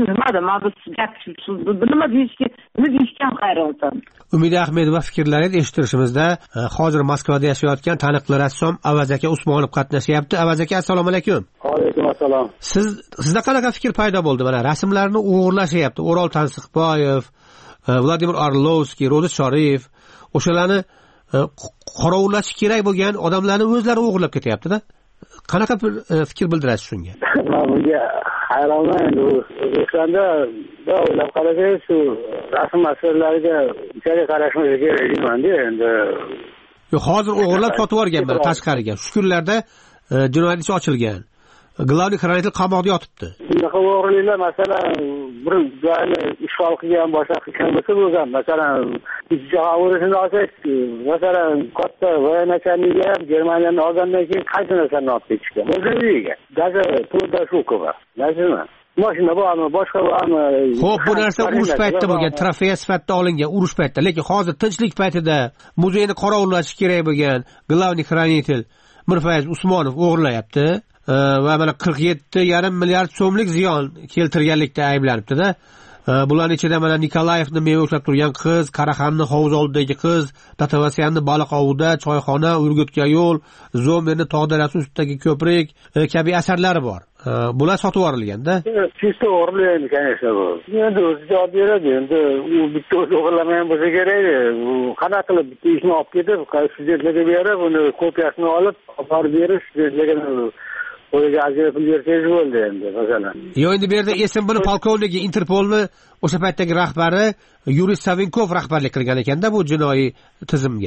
Nima deyishga hayronman. Umida Ahmedova fikrlaringizni eshittirishimizda hozir Moskvada yashayotgan taniqli rassom Avaz aka Usmonov qatnashyapti. Avaz aka, assalomu alaykum. Alaykum assalom. Sizda qanaqa fikr paydo bo'ldi? Mana rasmlarni o'g'irlashyapti. O'rol Tansiqboyev, Vladimir Arlovskiy, Ro'zi Choriyev, o'shalarni qorovullash kerak bo'lgan odamlarni o'zlari o'g'irlab ketyapti-da. Qanaqa bir fikr bildirasiz shunga? Men bunga hayronman. O'zbekistonda o'ylab qarasangiz, shu rasm asarlariga unchalik qarashimiz kerak deyman-da endi. Hozir o'g'irlab sotib yuborganman tashqariga. Shu kunlarda jinoyat ishi ochilgan. Glavniy xranitelь qamoqda yotibdi. Bunaqa o'g'riliklar masalan bir joyni ishg'ol qilgan boshqa qilgan bo'lsa bo'lgan. Masalan, jahon urushini olsak, masalan, katta voynachaliklar Germaniyadan olgandan keyin qaysi narsani olib ketishgan. O'zlariga. Даже to'rtta shu ko'p. Lazimmi? Mashina bormi, boshqa bormi? Xo'p, bu narsa urush paytida bo'lgan, trofeya sifatida olingan urush paytida. Lekin hozir tinchlik paytida muzeyni qorovullash kerak bo'lgan glavniy xranitelь Mirfayz Usmonov o'g'irlayapti. Va mana 47,5 milliard so'mlik ziyon keltirganlikda ayblanibdi-da. Bularning ichida mana Nikolayevni meva ushlab turgan qiz, Qaraxonni hovuz oldidagi qiz, Tatovasyanni baliq ovida, choyxona, Urgutga yo'l, Zomerni tog' darasi ustidagi ko'prik kabi asarlari bor. Bular sotib yuborilgan-da. Chista o'g'irlaydi, конечно bu. Endi o'zi javob beradi. Endi u bitta o'zi o'g'irlamagan bo'lsa kerak. U qanaqa qilib bitta ishni olib ketib, studentlarga berib, uni kopiyasini olib, olib berish, studentlarga qo'liga ozgina pul bersangiz bo'ldi endi masalan. Endi bu yerda SMBni polkovniki Interpolni o'sha paytdagi rahbari Yuriy Savinkov rahbarlik qilgan ekanda bu jinoiy tizimga.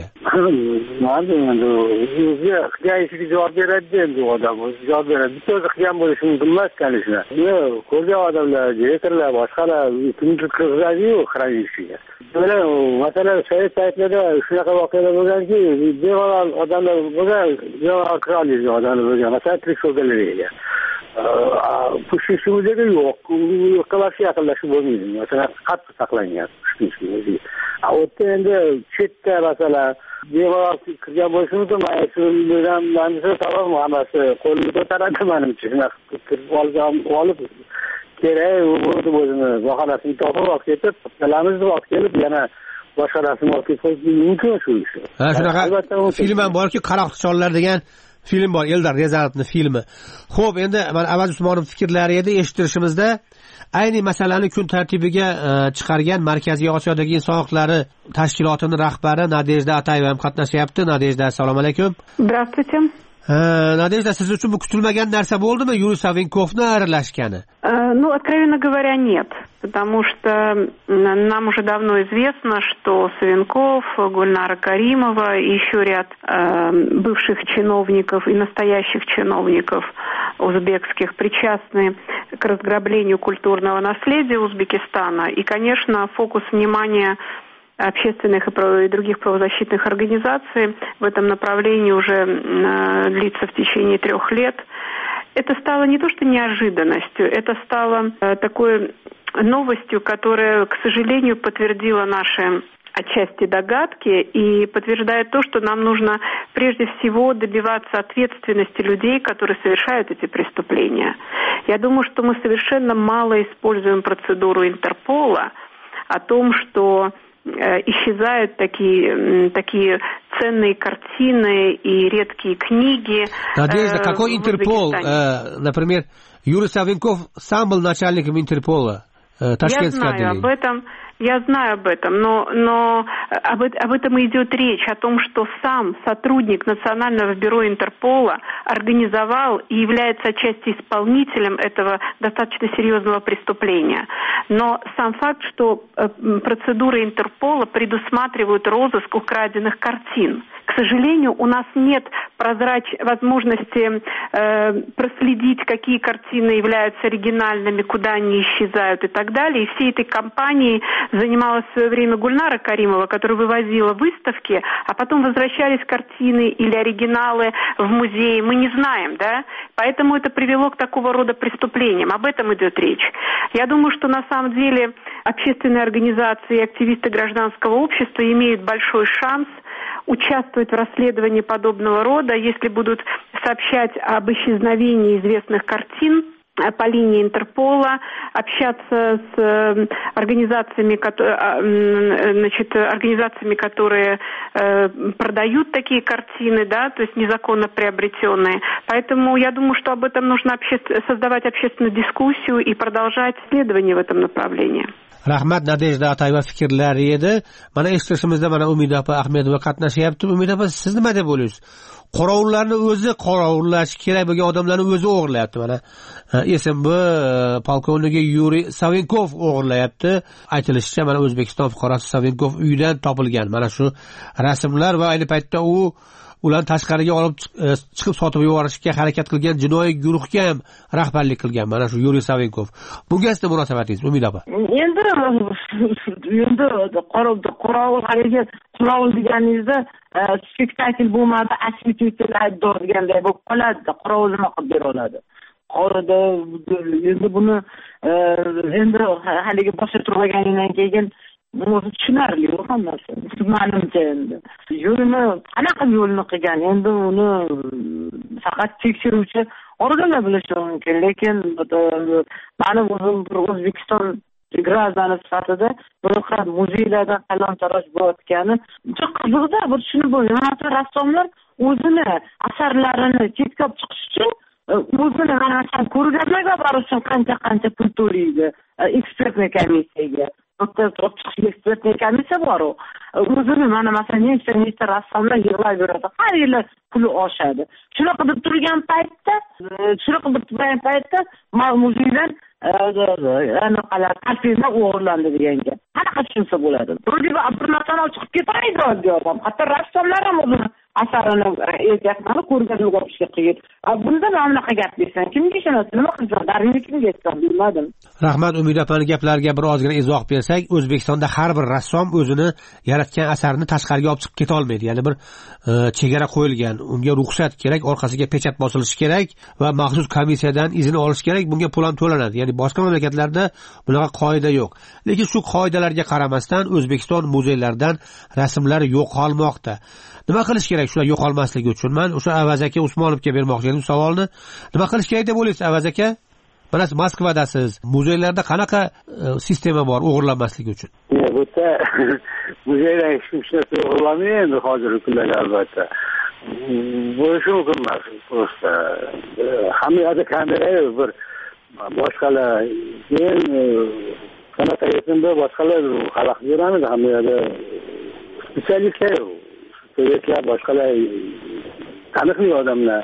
Endi javob beradi endi odam o'zi javob beradi. Bitta o'zi qilgan bo'lishi mumkin emas, конечно. Ko'rgan odamlar, direktorlar, boshqalar kimdir qiladi-yu, xranishga. Masalan, sovet paytlarida shunaqa voqealar bo'lganki, bemalol odamlar bo'lgan, bemalol qirollik odamlar bo'lgan. Masalan, Krishogalleriyaga. Pushishimizga yo'q, yo'qqa yaqinlashib bo'lmaydi. Masalan, qattiq saqlangan pushishimiz. O'tda endi chetda masalan bemalol kirgan bo'lishi mumkin. Manimcha sabab hammasi qo'lni ko'taradi menimcha. Kirib olib kerak o'zini bahonasini topib olib ketib, talamizni olib kelib yana boshqa rasm olib ketish mumkin shu ish. Shunaqa film ham borki, Qaroqchi chollar degan film bor, Eldar Rizanovning filmi. Xo'p, endi mana Avaz Usmonovning fikrlari edi eshittirishimizda ayni masalani kun tartibiga chiqargan Markaziy Osiyodagi inson huquqlari tashkilotining rahbari Nadejda Atayeva ham qatnashyapti. Nadejda, assalomu alaykum. Здравствуйте. Nadejda, siz uchun bu kutilmagan narsa bo'ldimi, Yuriy Savinkovni aralashgani? Ну, откровенно говоря, нет. Потому что нам уже давно известно, что Савинков, Гульнара Каримова и еще ряд бывших чиновников и настоящих чиновников узбекских причастны к разграблению культурного наследия Узбекистана. И, конечно, фокус внимания общественных и других правозащитных организаций в этом направлении уже длится в течение 3 лет. Это стало не то что неожиданностью, это стало такой новостью, которая, к сожалению, подтвердила наши отчасти догадки и подтверждает то, что нам нужно прежде всего добиваться ответственности людей, которые совершают эти преступления. Я думаю, что мы совершенно мало используем процедуру Интерпола о том, что исчезают такие ценные картины и редкие книги. Надежда, какой Интерпол? Например, Юрий Савинков сам был начальником Интерпола. Ташкентское отделение. Я знаю об этом, но об этом и идет речь, о том, что сам сотрудник Национального бюро Интерпола организовал и является отчасти исполнителем этого достаточно серьезного преступления. Но сам факт, что процедуры Интерпола предусматривают розыск украденных картин. К сожалению, у нас нет возможности проследить, какие картины являются оригинальными, куда они исчезают и так далее. И всей этой кампанией занималась в свое время Гульнара Каримова, которая вывозила выставки, а потом возвращались картины или оригиналы в музей. Мы не знаем, да? Поэтому это привело к такого рода преступлениям. Об этом идет речь. Я думаю, что на самом деле общественные организации и активисты гражданского общества имеют большой шанс участвовать в расследовании подобного рода, если будут сообщать об исчезновении известных картин по линии Интерпола, общаться с организациями, которые продают такие картины, да, то есть незаконно приобретенные. Поэтому я думаю, что об этом нужно создавать общественную дискуссию и продолжать исследования в этом направлении. Rahmat, Nadejda Atayeva fikrlari edi. Mana eshitishimizda mana Umid opa Ahmedova qatnashyapti. Umid opa, siz nima deb o'ylaysiz? Qorovullarni o'zi qorovullash kerak bo'lgan odamlarni o'zi o'g'irlayapti. Mana SMB polkovniki Yuriy Savinkov o'g'irlayapti. Aytilishicha, mana O'zbekiston fuqarosi Savinkov uyidan topilgan. Mana shu rasmlar va ayni paytda ularni tashqariga olib chiqib sotib yuborishga harakat qilgan jinoiy guruhga ham rahbarlik qilgan mana shu Yuriy Savinkov. Bunga sizning munosabatingiz, Umid opa? Endi qorovul haligi qorovul deganingizda spektakl bo'lmadi, asvetитель aybdor deganday bo'lib qoladi. Qorovul nima qilib bera oladi? Qorida endi buni endi haligi boshqa turgandan keyin o'zi tushunarli hammasi. Menimcha endi yo'lni qanaqa yo'lni qilgan, endi uni faqat tekshiruvchi organlar bilishi mumkin. Lekin mani o'zim O'zbekiston gражданы sifatida bir qanday muzeylardan qalon-taroj bo'layotgani juda qiziqda. Bir shuni bo'ladi, rassomlar o'zini asarlarini chetga olib chiqish uchun o'zini mana ko'rgazmaga borish uchun qancha pul to'laydi ekspertniy komissiyaga. Ekspertniy komissiya bor. o'zini mana masalan nechta rassomlar yig'layveradi, har yili puli oshadi. Shunaqa qilib turgan paytda muzeydan anaqalar tasvirlar o'g'irlandi degan gap. Qanaqa tushunsa bo'ladi? Bir narsani chiqib ketmaydi oddiy odam. Hatto rassomlar ham o'zini asarini erkaklarni ko'rgazmaga olishga qiyin. Bunda mana gap deysan, kimga ishonadi? Nima qilsa, darni kimga aytsam bilmadim. Rahmat, Umid opaning gaplariga bir ozgina izoh bersak, O'zbekistonda har bir rassom o'zini yaratgan asarini tashqariga olib chiqib keta olmaydi. Ya'ni bir chegara qo'yilgan, unga ruxsat kerak, orqasiga pechat bosilishi kerak va maxsus komissiyadan izn olish kerak, bunga pul ham to'lanadi. Ya'ni boshqa mamlakatlarda bunaqa qoida yo'q. Lekin shu qoidalarga qaramasdan O'zbekiston muzeylaridan rasmlar yo'qolmoqda. Nima qilish kerak shular yo'qolmasligi uchun? Men o'sha Avaz aka Usmonovga bermoqchi edim savolni. Nima qilish kerak deb o'ylaysiz Avaz aka? Mana Moskvadasiz, muzeylarda qanaqa sistema bor o'g'irlanmasligi uchun? Bu yerda muzeylar hech kimsa o'g'irlamaydi hozirgi kunlarda albatta. Bo'lishi mumkin emas. Prosta hamma yoqda kamera bir boshqalar keyin qanaqa esimda boshqalar xalaq beradi hamma yoqda spesialistlar boshqalar taniqli odamlar.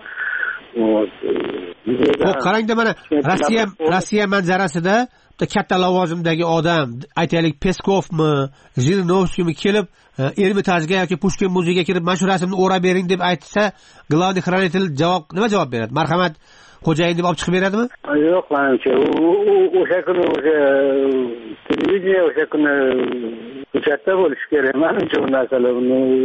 Qarangda mana Rossiya manzarasida katta lavozimdagi odam, aytaylik Peskovmi, Zhirinovskiymi kelib Ermitajga yoki Pushkin muzeyiga kirib, "Men shu rasmni o'rab bering" deb aytsa, glавный хранитель nima javob beradi? Marhamat, xo'jayin deb olib chiqib beradimi? Yo'q, menimcha o'sha kuni televideniya o'sha kuni hujjatda bo'lishi kerak. Menimcha bu narsalar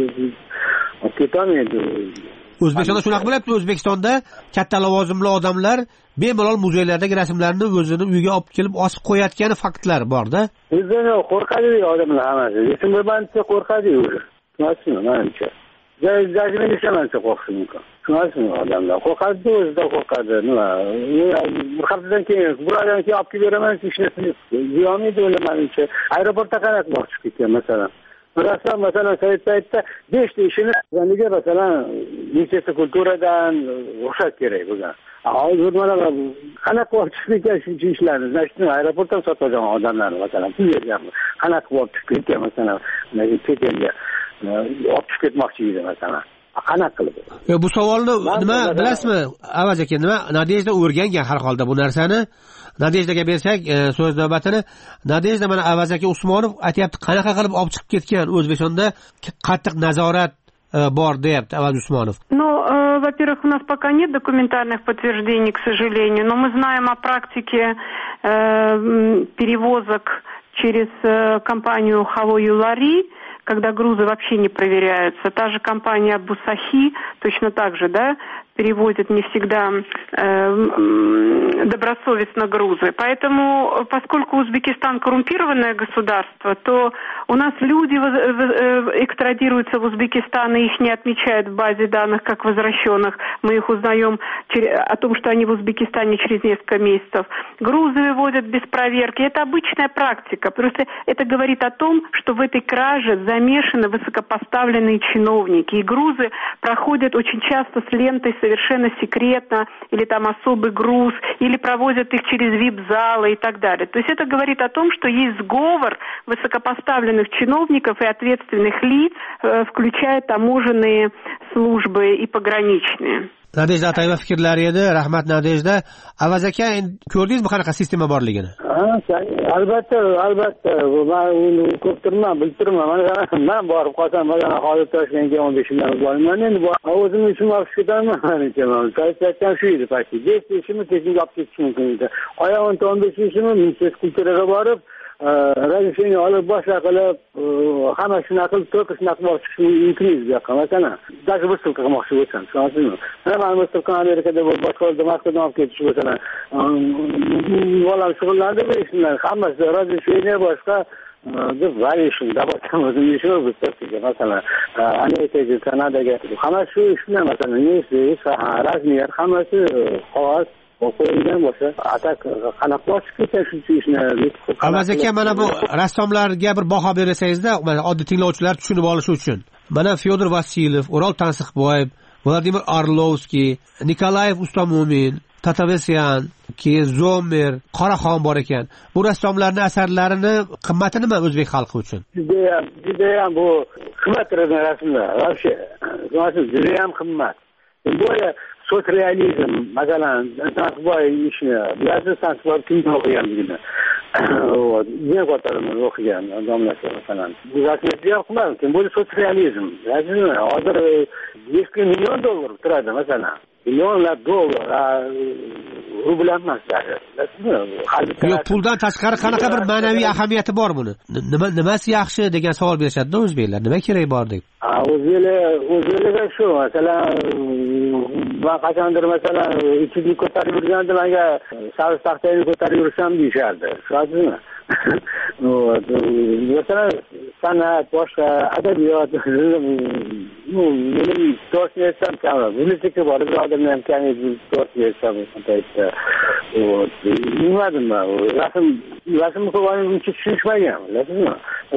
ketolmaydi. O'zbekistonda shunaqa bo'lyapti. O'zbekistonda katta lavozimli odamlar bemalol muzeylardagi rasmlarni o'zini uyiga olib kelib osib qo'yayotgan faktlar bor-da. Bizdan qo'rqadi odamlar hammasi. Lekin bilmancha qo'rqadi o'zi. Tushunasizmi? Menimcha. Jajmen ishlamancha qo'rqishi mumkin. Tushunasizmi odamlar? Qo'rqadi, o'zidan qo'rqadi. Nima? Bir haftadan keyin, bir oydan keyin olib kelib beraman, ishlashni yeyolmaydi o'ylamanimcha. Aeroportda qanaqa chiqib ketgan masalan. Rassom masalan saytda 5 ta ishini o'ziga masalan nechta kulturadan ruxsat kerak bo'lgan. Hozir mana qanaqa olib chiqib ketgan shuncha ishlarni, значит, aeroportdan sotadigan odamlarni masalan pul berganmi? Qanaqa olib chiqib ketgan masalan, chet elga olib chiqib ketmoqchi edi masalan. Qanaqa qilib? Bu savolni nima bilasizmi? Avaz aka, nima Nadejda o'rgangan har holda bu narsani. Nadejdaga bersak so'z navbatini, Nadejda mana Avaz aka Usmonov aytayapti, qanaqa qilib olib chiqib ketgan, O'zbekistonda qattiq nazorat bor deyapti Avaz Usmonov. Ну, во-первых, у нас пока нет документальных подтверждений, к сожалению, но мы знаем о практике перевозок через компанию Хаво Юлари, когда грузы вообще не проверяются. Та же компания Бусахи точно так же, да, перевозит не всегда добросовестно грузы. Поэтому, поскольку Узбекистан коррумпированное государство, то у нас люди экстрадируются в Узбекистан, и их не отмечают в базе данных как возвращенных. Мы их узнаем о том, что они в Узбекистане через несколько месяцев. Грузы выводят без проверки. Это обычная практика. Просто это говорит о том, что в этой краже замешаны высокопоставленные чиновники. И грузы проходят очень часто с лентой совершенно секретно, или там особый груз, или проводят их через вип-залы и так далее. То есть это говорит о том, что есть сговор высокопоставленных чиновников и ответственных лиц, включая таможенные службы и пограничные. Nadejda Atayeva fikrlari edi. Rahmat Nadejda. Avaz aka, ko'rdingizmi qanaqa sistema borligini? Albatta. Men ko'p turman, bilib turman. Men borib qolsam, mana hozir Toshkentga 15 kundan borman. Endi o'zim uchun olib ketaman. Saytdan shu edi pasti. 5 ishimni tezlikga olib ketish mumkin edi. Oyog'im 15 ishimni Minsk kulturaga borib, razрешение olib boshqa qilib, hamma shuni qilib, to'q shunaqa boshish mumkin edi bu yoqqa. Masalan, даже выставка qilmoqchi bo'lsam, tushunasizmi? Mana выставка Amerikada boshqa Moskvadan olib ketish bo'lsa, bolam shug'ullanadi bu ishlar. Hammasi razрешение boshqa deb variation dabotam o'zim ishim выставка. Masalan, Amerikaga, Kanadaga, hamma shu ishlar masalan, razmer, hammasi xos o'qiydigan bo'lsa, atak qanaqa chiqsa shuncha ishni. Avaz aka, mana bu rassomlarga bir baho bersangiz-da, mana oddiy tinglovchilar tushunib olishi uchun. Mana Fyodor Vasilyev, O'rol Tansiqboyev, Vladimir Orlovskiy, Nikolayev Ustomo'min, Tatavesyan, Turkiy, Zomer, Qoraxon bor ekan. Bu rassomlarning asarlarini qimmati nima o'zbek xalqi uchun? Judayam bu qimmat rasmlar. Вообще, judayam qimmat. Bu sotsrealizm, masalan, Tanqboy ishni, bilasiz, Tanqboy kimni o'qiganligini. Ne ko'taraman o'qigan odamlar masalan. Bu rasmiyatga yoqmadi. Bu sotsrealizm. Bilasizmi? Hozir 2 million dollar turadi masalan. Millionlab dollar, rubl emas. Yo'q, puldan tashqari qanaqa bir ma'naviy ahamiyati bor buni? Nimasi yaxshi degan savol berishadi-da o'zbeklar. Nima kerak bor deb? O'zbeklarga shu, masalan, men qachondir masalan ichini ko'tarib yurganda menga savs taxtayni ko'tarib yursam deyishardi. Tushunasizmi? Masalan, san'at, boshqa adabiyot, mening to'rsiyetsam kam. Bilimga borib odamlar ham kam edi, to'rsiyetsam paytda. Bilmadim men. Rasm qilganim uchun tushunishmagan, bilasizmi?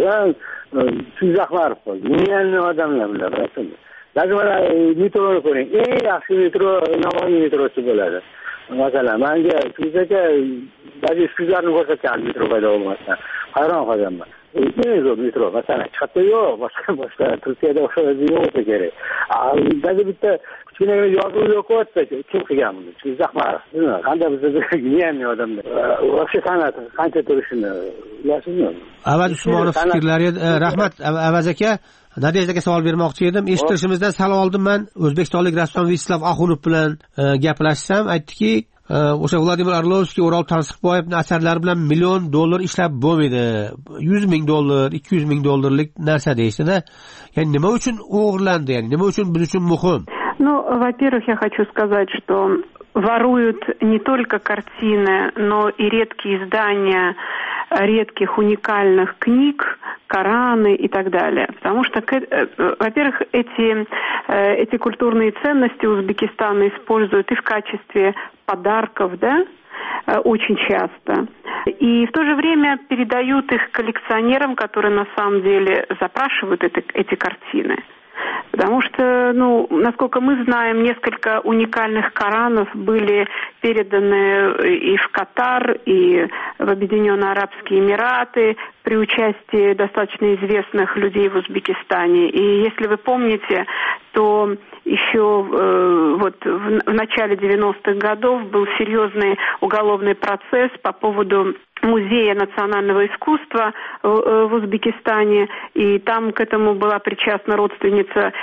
Chizaqlar qo'ydi. Million odamlar bilan rasm. Lekin mana metroni ko'ring. Eng yaxshi metro Navoiy metrosi bo'ladi. Masalan, menga shunchaki ba'zi sizlarni ko'rsatgan metro paydo bo'lmasdan hayron qolganman. Eng metro masalan chiqadi yo'q, boshqa Turkiyada o'xshaydi yo'q kerak. Ba'zi bitta kichkinagina yozuv yo'q-ku, kim qilgan buni? Chizaqlar. Qanday bizda million odamlar. O'sha san'at qancha turishini bilasizmi? Avaz Usmonov fikrlari, rahmat Avaz aka. Nadejdaga savol bermoqchi edim. Eshittirishimizdan sal oldin men o'zbekistonlik rassom Vislav Axunov bilan gaplashsam, aytdiki, o'sha Vladimir Orlovskiy, O'rol Tansiqboyevning asarlari bilan million dollar ishlab bo'lmaydi. 100 ming dollar, 200 ming dollarlik narsa deyishdi-da. Ya'ni nima uchun o'g'irlandi? Ya'ni nima uchun biz uchun muhim? Ну, во-первых, я хочу сказать, что воруют не только картины, но и редкие издания редких уникальных книг, Кораны и так далее. Потому что, во-первых, эти культурные ценности Узбекистана используют и в качестве подарков, да, очень часто. И в то же время передают их коллекционерам, которые на самом деле запрашивают эти картины. Потому что, ну, насколько мы знаем, несколько уникальных Коранов были переданы и в Катар, и в Объединенные Арабские Эмираты при участии достаточно известных людей в Узбекистане. И если вы помните, то еще вот в начале 90-х годов был серьезный уголовный процесс по поводу Музея национального искусства в Узбекистане, и там к этому была причастна родственница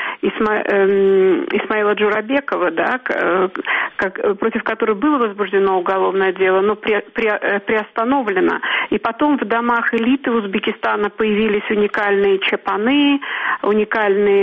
Исмаила Джурабекова, да, против которой было возбуждено уголовное дело, но приостановлено. И потом в домах элиты Узбекистана появились уникальные чапаны, уникальные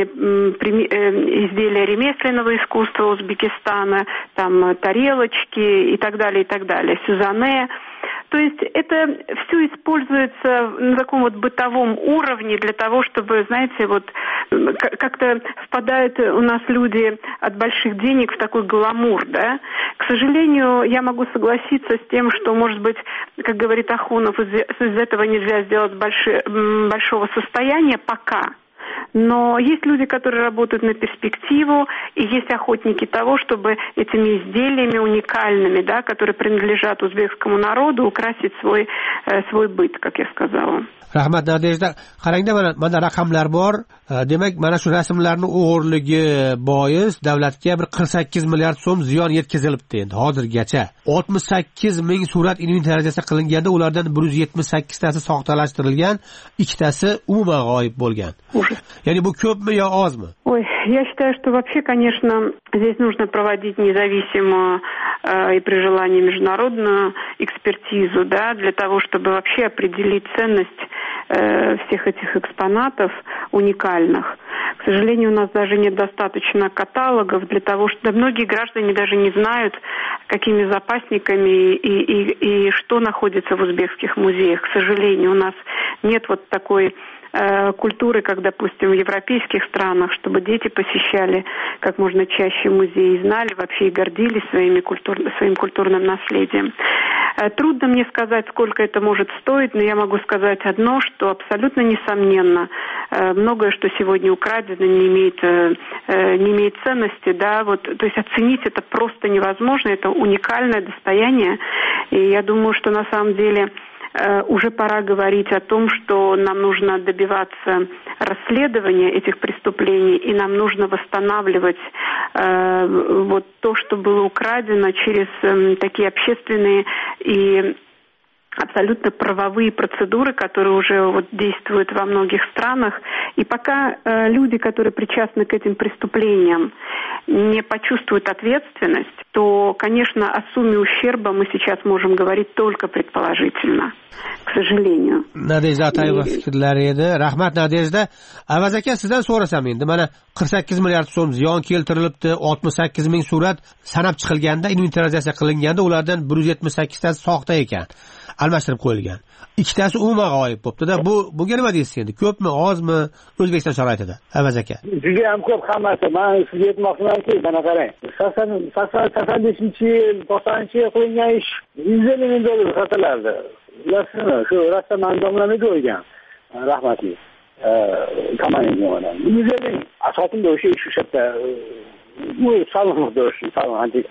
изделия ремесленного искусства Узбекистана, там тарелочки и так далее, сюзанне. То есть это все используется на таком вот бытовом уровне для того, чтобы, знаете, вот как-то впадают у нас люди от больших денег в такой гламур, да. К сожалению, я могу согласиться с тем, что, может быть, как говорит Ахунов, из этого нельзя сделать большого состояния пока. Но есть люди, которые работают на перспективу, и есть охотники того, чтобы этими изделиями уникальными, да, которые принадлежат узбекскому народу, украсить свой быт, как я сказала. Rahmat Nadejda, qarangda mana raqamlar bor. Demak, mana shu rasmlarning o'g'irligi bois davlatga bir 48 milliard so'm ziyon yetkazilibdi endi hozirgacha. 68 ming surat inventarizatsiya qilinganda ulardan 178 tasi soxtalashtirilgan, 2 tasi umuman g'oyib bo'lgan. Ya'ni bu ko'pmi yo ozmi? Ой, я считаю, что вообще, конечно, здесь нужно проводить независимую и при желании международную экспертизу, да, для того, чтобы вообще определить ценность всех этих экспонатов уникальных. К сожалению, у нас даже нет достаточно каталогов для того, что многие граждане даже не знают, какими запасниками и что находится в узбекских музеях. К сожалению, у нас нет вот такой культуры, как, допустим, в европейских странах, чтобы дети посещали как можно чаще музеи, знали вообще и гордились своим культурным наследием. Трудно мне сказать, сколько это может стоить, но я могу сказать одно, что абсолютно несомненно, многое, что сегодня украдено, не имеет ценности, да, вот, то есть оценить это просто невозможно, это уникальное достояние, И я думаю, что на самом деле уже пора говорить о том, что нам нужно добиваться расследования этих преступлений, и нам нужно восстанавливать вот то, что было украдено, через такие общественные и абсолютно правовые процедуры, которые уже вот действуют во многих странах. И пока люди, которые причастны к этим преступлениям, не почувствуют ответственность, то, конечно, о сумме ущерба мы сейчас можем говорить только предположительно, к сожалению. Nadejda Atayeva fikrlari edi. Rahmat Nadejda. Avaz aka, sizdan so'rasam endi, mana 48 milliard so'm ziyon keltirilibdi, 68 ming surat sanab chiqilganda, inventarizatsiya qilinganda ulardan 178 tasi soxta ekan. Almashtirib qo'yilgan. Ikkitasi umuman g'oyib bo'libdi-da. Bunga nima deysiz endi? Ko'pmi, ozmi O'zbekiston sharoitida? Avaz aka. Juda ham ko'p hammasi. Men sizga aytmoqchimanki, mana qarang. 85-yil, 90-yil qilingan ish 150 ming dollar sotilardi. Ularni shu rastamani domlamiga qo'ygan. Rahmatli. Kamaniyga mana. 150 ming. Asotimda o'sha ish o'sha bu salonda o'sha salon antik.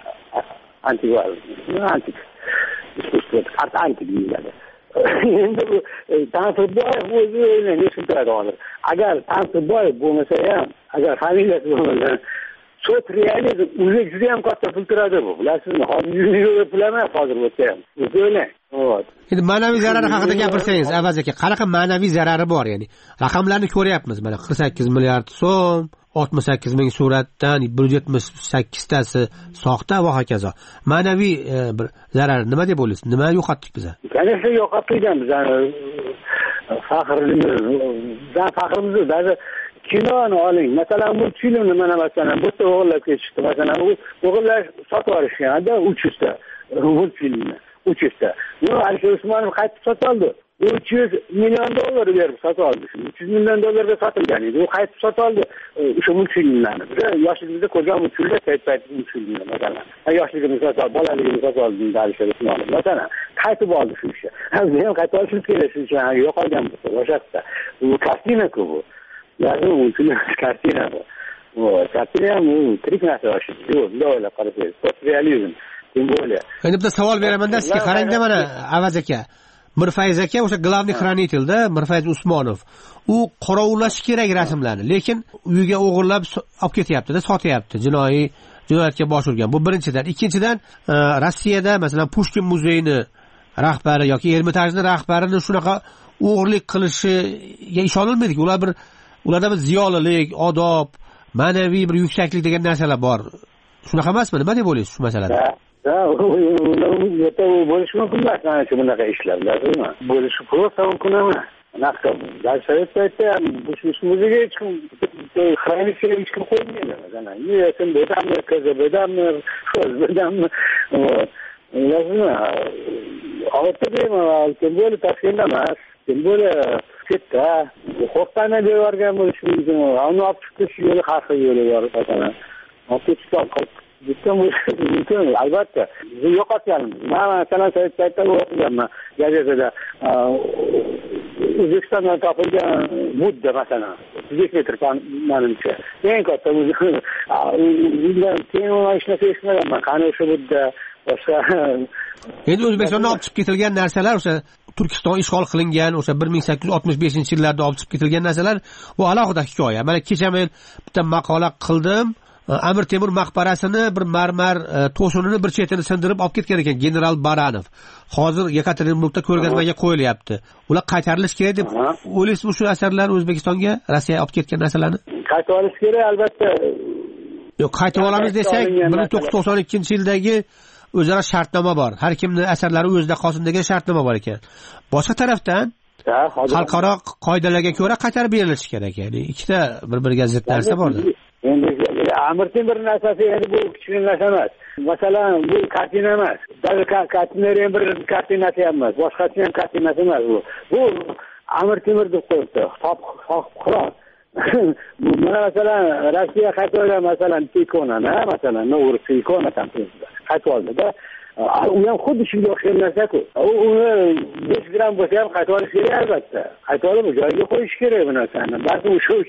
Искусство, антик-deyiladi. Endi bu Tansiboyev o'zi o'ylaydi, tushuntiradi hozir. Agar Tansiboyev bo'lmasa ham, agar familiyasi bo'lmasa, sot realizm o'zi juda ham katta pul turadi bu. Bilasizmi? Hozir 100 million pul emas hozir bo'lsa ham. O'zi o'ylang. Endi ma'naviy zarari haqida gapirsangiz, Avaz aka, qanaqa ma'naviy zarari bor, ya'ni raqamlarni ko'ryapmiz. Mana 48 milliard so'm, 68 ming suratdan 178 tasi soxta va hokazo. Ma'naviy bir zarar nima deb o'ylaysiz? Nima yo'qotdik biz? Конечно, yo'qotgan biz faxrimizni, ba'zi kinoni oling. Masalan, bu filmni mana masalan, bu o'g'irlab ketishdi. Masalan, o'g'irlar sotib olishganda 300 ta bu filmni. 300 ta. Bu Alisher Usmonov qaytib sotib oldi. 300 million dollar berib sotib oldi. 300 million dollarga sotilgan edi. U qaytib sotib oldi o'sha multfilmlarni. Biz yoshligimizda ko'rgan multfilmlar payt multfilmlar masalan. Yoshligimizda bolaligimizda sotib oldi Alisher Usmonov. Masalan, qaytib oldi shu ishni. Biz ham qaytib olishimiz kerak shu ishni. Yo'qolgan bo'lsa, boshqa. Bu kartina-ku bu. Yani multfilm kartina bu. Bu kartina ham tirik narsa yo'q. Bunday o'ylab qarasangiz, realizm. Endi bitta savol beraman-da sizga. Qarang-da mana Avaz aka. Mirfayz aka o'sha главный хранитель-da, Mirfayz Usmonov. U qorovulash kerak rasmlarni, lekin uyiga o'g'irlab olib ketyapti-da, sotyapti. Jinoyatga bosh urgan. Bu birinchidan. Ikkinchidan, Rossiyada masalan Pushkin muzeyini rahbari yoki Ermitajning rahbarini shunaqa o'g'irlik qilishiga ishonilmaydi. Ularda bir ziyolilik, odob, ma'naviy bir yuksaklik degan narsalar bor. Shunaqa emasmi? Nima deb o'ylaysiz shu masalada? Bo'lishi mumkin emas mana shu bunaqa ishlar, bilasizmi? Bo'lishi просто mumkin emas. Anaqa sovet paytda ham shu muzeyga hech kim xranitga hech kim qo'ymaydi. Masalan, sen bedamni, KGB'danmi, FSB'danmi? Bilasizmi? Hozirda deyman, kim bo'lib Toshkentda emas, kim bo'lib chetda, Qo'qondan yuborgan bo'lishi mumkin. Uni olib chiqish yo'li har xil yo'li bor, masalan. Olib chiqib mumkin, albatta. Biz yo'qotganmiz. Men masalan sovet paytda o'qiganman gazetada. O'zbekistondan topilgan Budda masalan 100 metr manimcha. Eng katta bundan keyin hech narsa eshitmaganman. Qani o'sha Budda boshqa. Endi O'zbekistondan olib chiqib ketilgan narsalar o'sha Turkiston ishg'ol qilingan o'sha 1865-yillarda olib chiqib ketilgan narsalar bu alohida hikoya. Mana kecha men bitta maqola qildim. Amir Temur maqbarasini bir marmar to'sinini bir chetini sindirib olib ketgan ekan general Baranov. Hozir Yekaterinburgda ko'rgazmaga qo'yilyapti. Ular qaytarilishi kerak deb o'ylaysizmi shu asarlar O'zbekistonga, Rossiya olib ketgan narsalarni? Qaytarib olish kerak albatta. Yo'q, qaytarib olamiz desak, 1992-yildagi o'zaro shartnoma bor. Har kimning asarlari o'zida qolsin degan shartnoma bor ekan. Boshqa tarafdan xalqaro qoidalarga ko'ra qaytarib berilishi kerak. Ya'ni ikkita bir-biriga zid narsa borda. Endi Amir Temurning asasi endi bu kichkina narsa emas. Masalan, bu kartina emas. Kartinalar ham bir kartinasi emas. Boshqasi ham kartinasi emas bu. Bu Amir Temur deb qo'yibdi. Qurol. Mana masalan Rossiya qaytargan masalan ikonani, masalan Novruz ikona ham qaytib oldida. U ham xuddi shunga o'xshagan narsa-ku. Uni 5 gram bo'lsa ham qaytarib olish kerak albatta. Qaytarib joyiga qo'yish kerak bu narsani. Balki o'sha uchun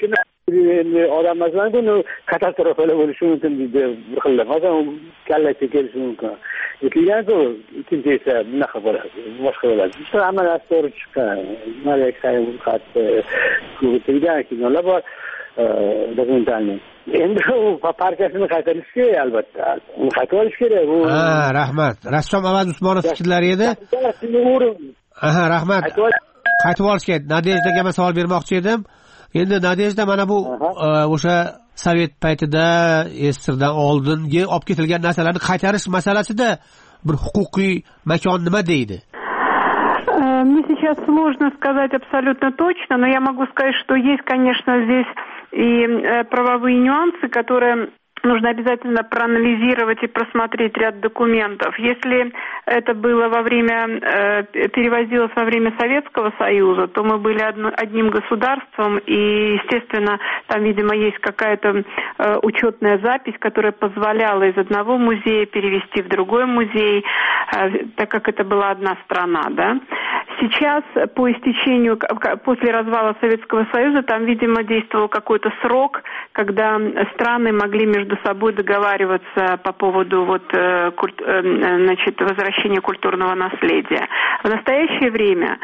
odam masalan buni katastrofalar bo'lishi mumkin deydi bir xil. Masalan, kallaga kelishi mumkin. Ikkinchisi ikkinchi esa bunaqa bo'ladi, boshqa bo'ladi. Shu amaliyot to'g'ri chiqqan. Mana sayyor xatda ko'rgan kinolar bor, dokumentalniy. Endi u partiyasini qaytarish kerak albatta. Uni qaytarib olish kerak. Rahmat. Rassom Avaz Usmonov fikrlari edi. Rahmat. Qaytib olish kerak. Nadejdaga men savol bermoqchi edim. Endi Nadejda mana bu o'sha Sovet paytida SSRdan oldingi olib ketilgan narsalarni qaytarish masalasida bir huquqiy makon nima deydi? Мне сейчас сложно сказать абсолютно точно, но я могу сказать, что есть, конечно, здесь и правовые нюансы, которые нужно обязательно проанализировать и просмотреть ряд документов. Если это было перевозилось во время Советского Союза, то мы были одним государством, и, естественно, там, видимо, есть какая-то учетная запись, которая позволяла из одного музея перевести в другой музей, так как это была одна страна, да. Сейчас, по истечению, после развала Советского Союза, там, видимо, действовал какой-то срок, когда страны могли между собой договариваться по поводу возвращения культурного наследия. В настоящее время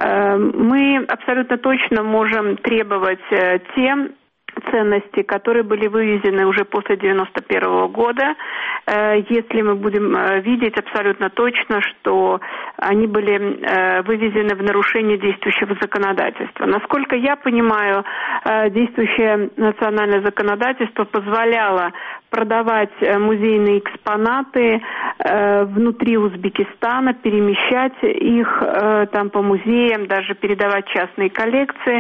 мы абсолютно точно можем требовать те ценности, которые были вывезены уже после 1991 года, если мы будем видеть абсолютно точно, что они были вывезены в нарушение действующего законодательства. Насколько я понимаю, действующее национальное законодательство позволяло продавать музейные экспонаты внутри Узбекистана, перемещать их там по музеям, даже передавать частные коллекции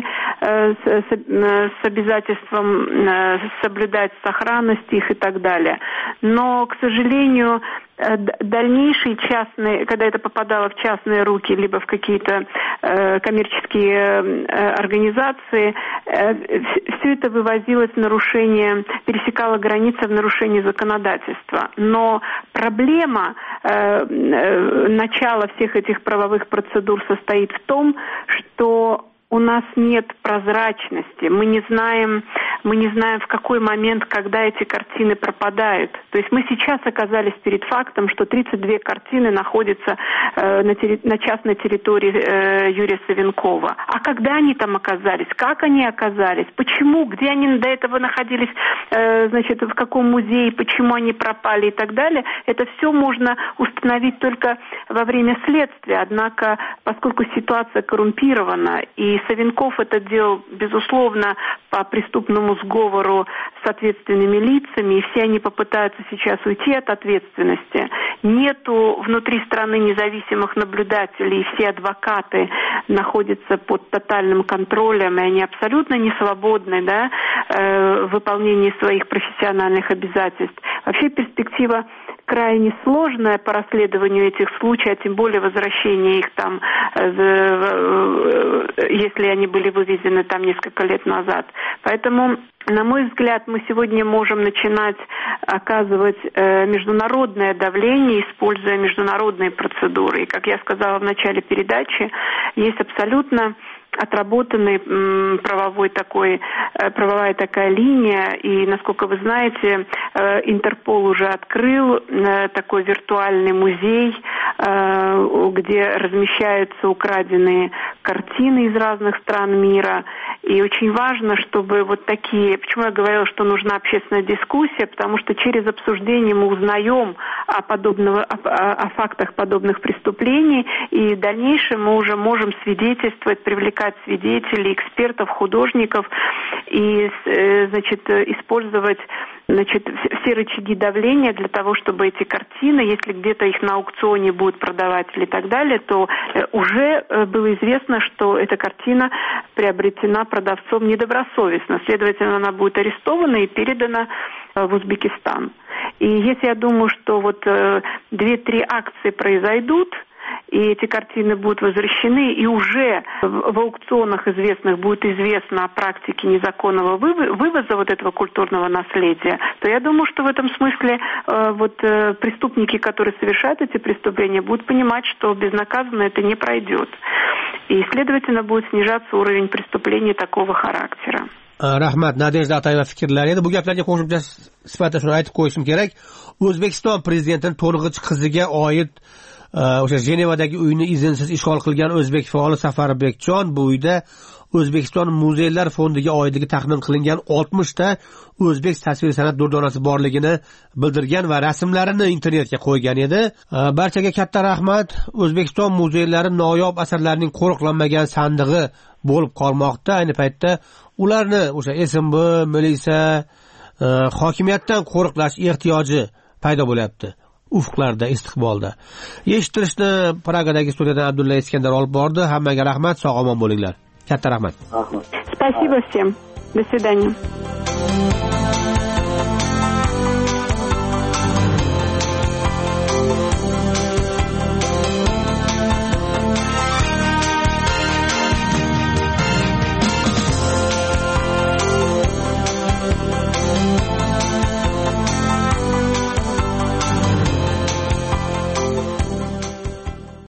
с обязательством соблюдать сохранность их и так далее. Но, к сожалению, дальнейшие частные, когда это попадало в частные руки, либо в какие-то коммерческие организации, все это вывозилось в нарушение, пересекало границы в нарушении законодательства. Но проблема начала всех этих правовых процедур состоит в том, что у нас нет прозрачности, мы не знаем, в какой момент, когда эти картины пропадают. То есть мы сейчас оказались перед фактом, что 32 картины находятся на частной территории Юрия Савенкова. А когда они там оказались, как они оказались, почему, где они до этого находились, в каком музее, почему они пропали и так далее, это все можно установить только во время следствия. Однако, поскольку ситуация коррумпирована и Савенков это делал, безусловно, по преступному сговору с ответственными лицами, и все они попытаются сейчас уйти от ответственности. Нету внутри страны независимых наблюдателей, и все адвокаты находятся под тотальным контролем, и они абсолютно не свободны, да, в выполнении своих профессиональных обязательств. Вообще перспектива крайне сложная по расследованию этих случаев, а тем более возвращение их там, если они были вывезены там несколько лет назад. Поэтому, на мой взгляд, мы сегодня можем начинать оказывать международное давление, используя международные процедуры. И, как я сказала в начале передачи, есть абсолютно отработанная правовая такая линия, и, насколько вы знаете, Интерпол уже открыл такой виртуальный музей, где размещаются украденные картины из разных стран мира. И очень важно, чтобы вот такие... Почему я говорила, что нужна общественная дискуссия? Потому что через обсуждение мы узнаем о фактах подобных преступлений, и в дальнейшем мы уже можем свидетельствовать, привлекать свидетелей, экспертов, художников и, использовать, все рычаги давления для того, чтобы эти картины, если где-то их на аукционе будут продавать или так далее, то уже было известно, что эта картина приобретена продавцом недобросовестно. Следовательно, она будет арестована и передана в Узбекистан. И если я думаю, что 2-3 акции произойдут, и эти картины будут возвращены, и уже в аукционах известных будет известно о практике незаконного вывоза этого культурного наследия, то я думаю, что в этом смысле преступники, которые совершают эти преступления, будут понимать, что безнаказанно это не пройдет. И, следовательно, будет снижаться уровень преступлений такого характера. Rahmat, Nadejda Atayeva fikrlari edi. Bu gaplarga qo'shimcha sifatida shuni aytib qo'yishim kerak. O'zbekiston prezidentining to'rg'ich qiziga oid o'sha Jenevadagi uyni izinsiz ishg'ol qilgan o'zbek faoli Safarbekjon bu uyda O'zbekiston Muzeylar fondiga oidligi taxmin qilingan 60 ta o'zbek tasvir san'at durdonasi borligini bildirgan va rasmlarini internetga qo'ygan edi. Barchaga katta rahmat. O'zbekiston muzeylari noyob asarlarning qo'riqlanmagan sandig'i bo'lib qolmoqda. Ayni paytda ularni o'sha SMB, militsiya, hokimiyatdan qo'riqlash ehtiyoji paydo bo'lyapti. Ufqlarda, istiqbolda. Eshittirishni Pragadagi studiyadan Abdulla Iskandar olib bordi. Hammaga rahmat, sog' omon bo'linglar. Katta rahmat. Спасибо всем. До свидания.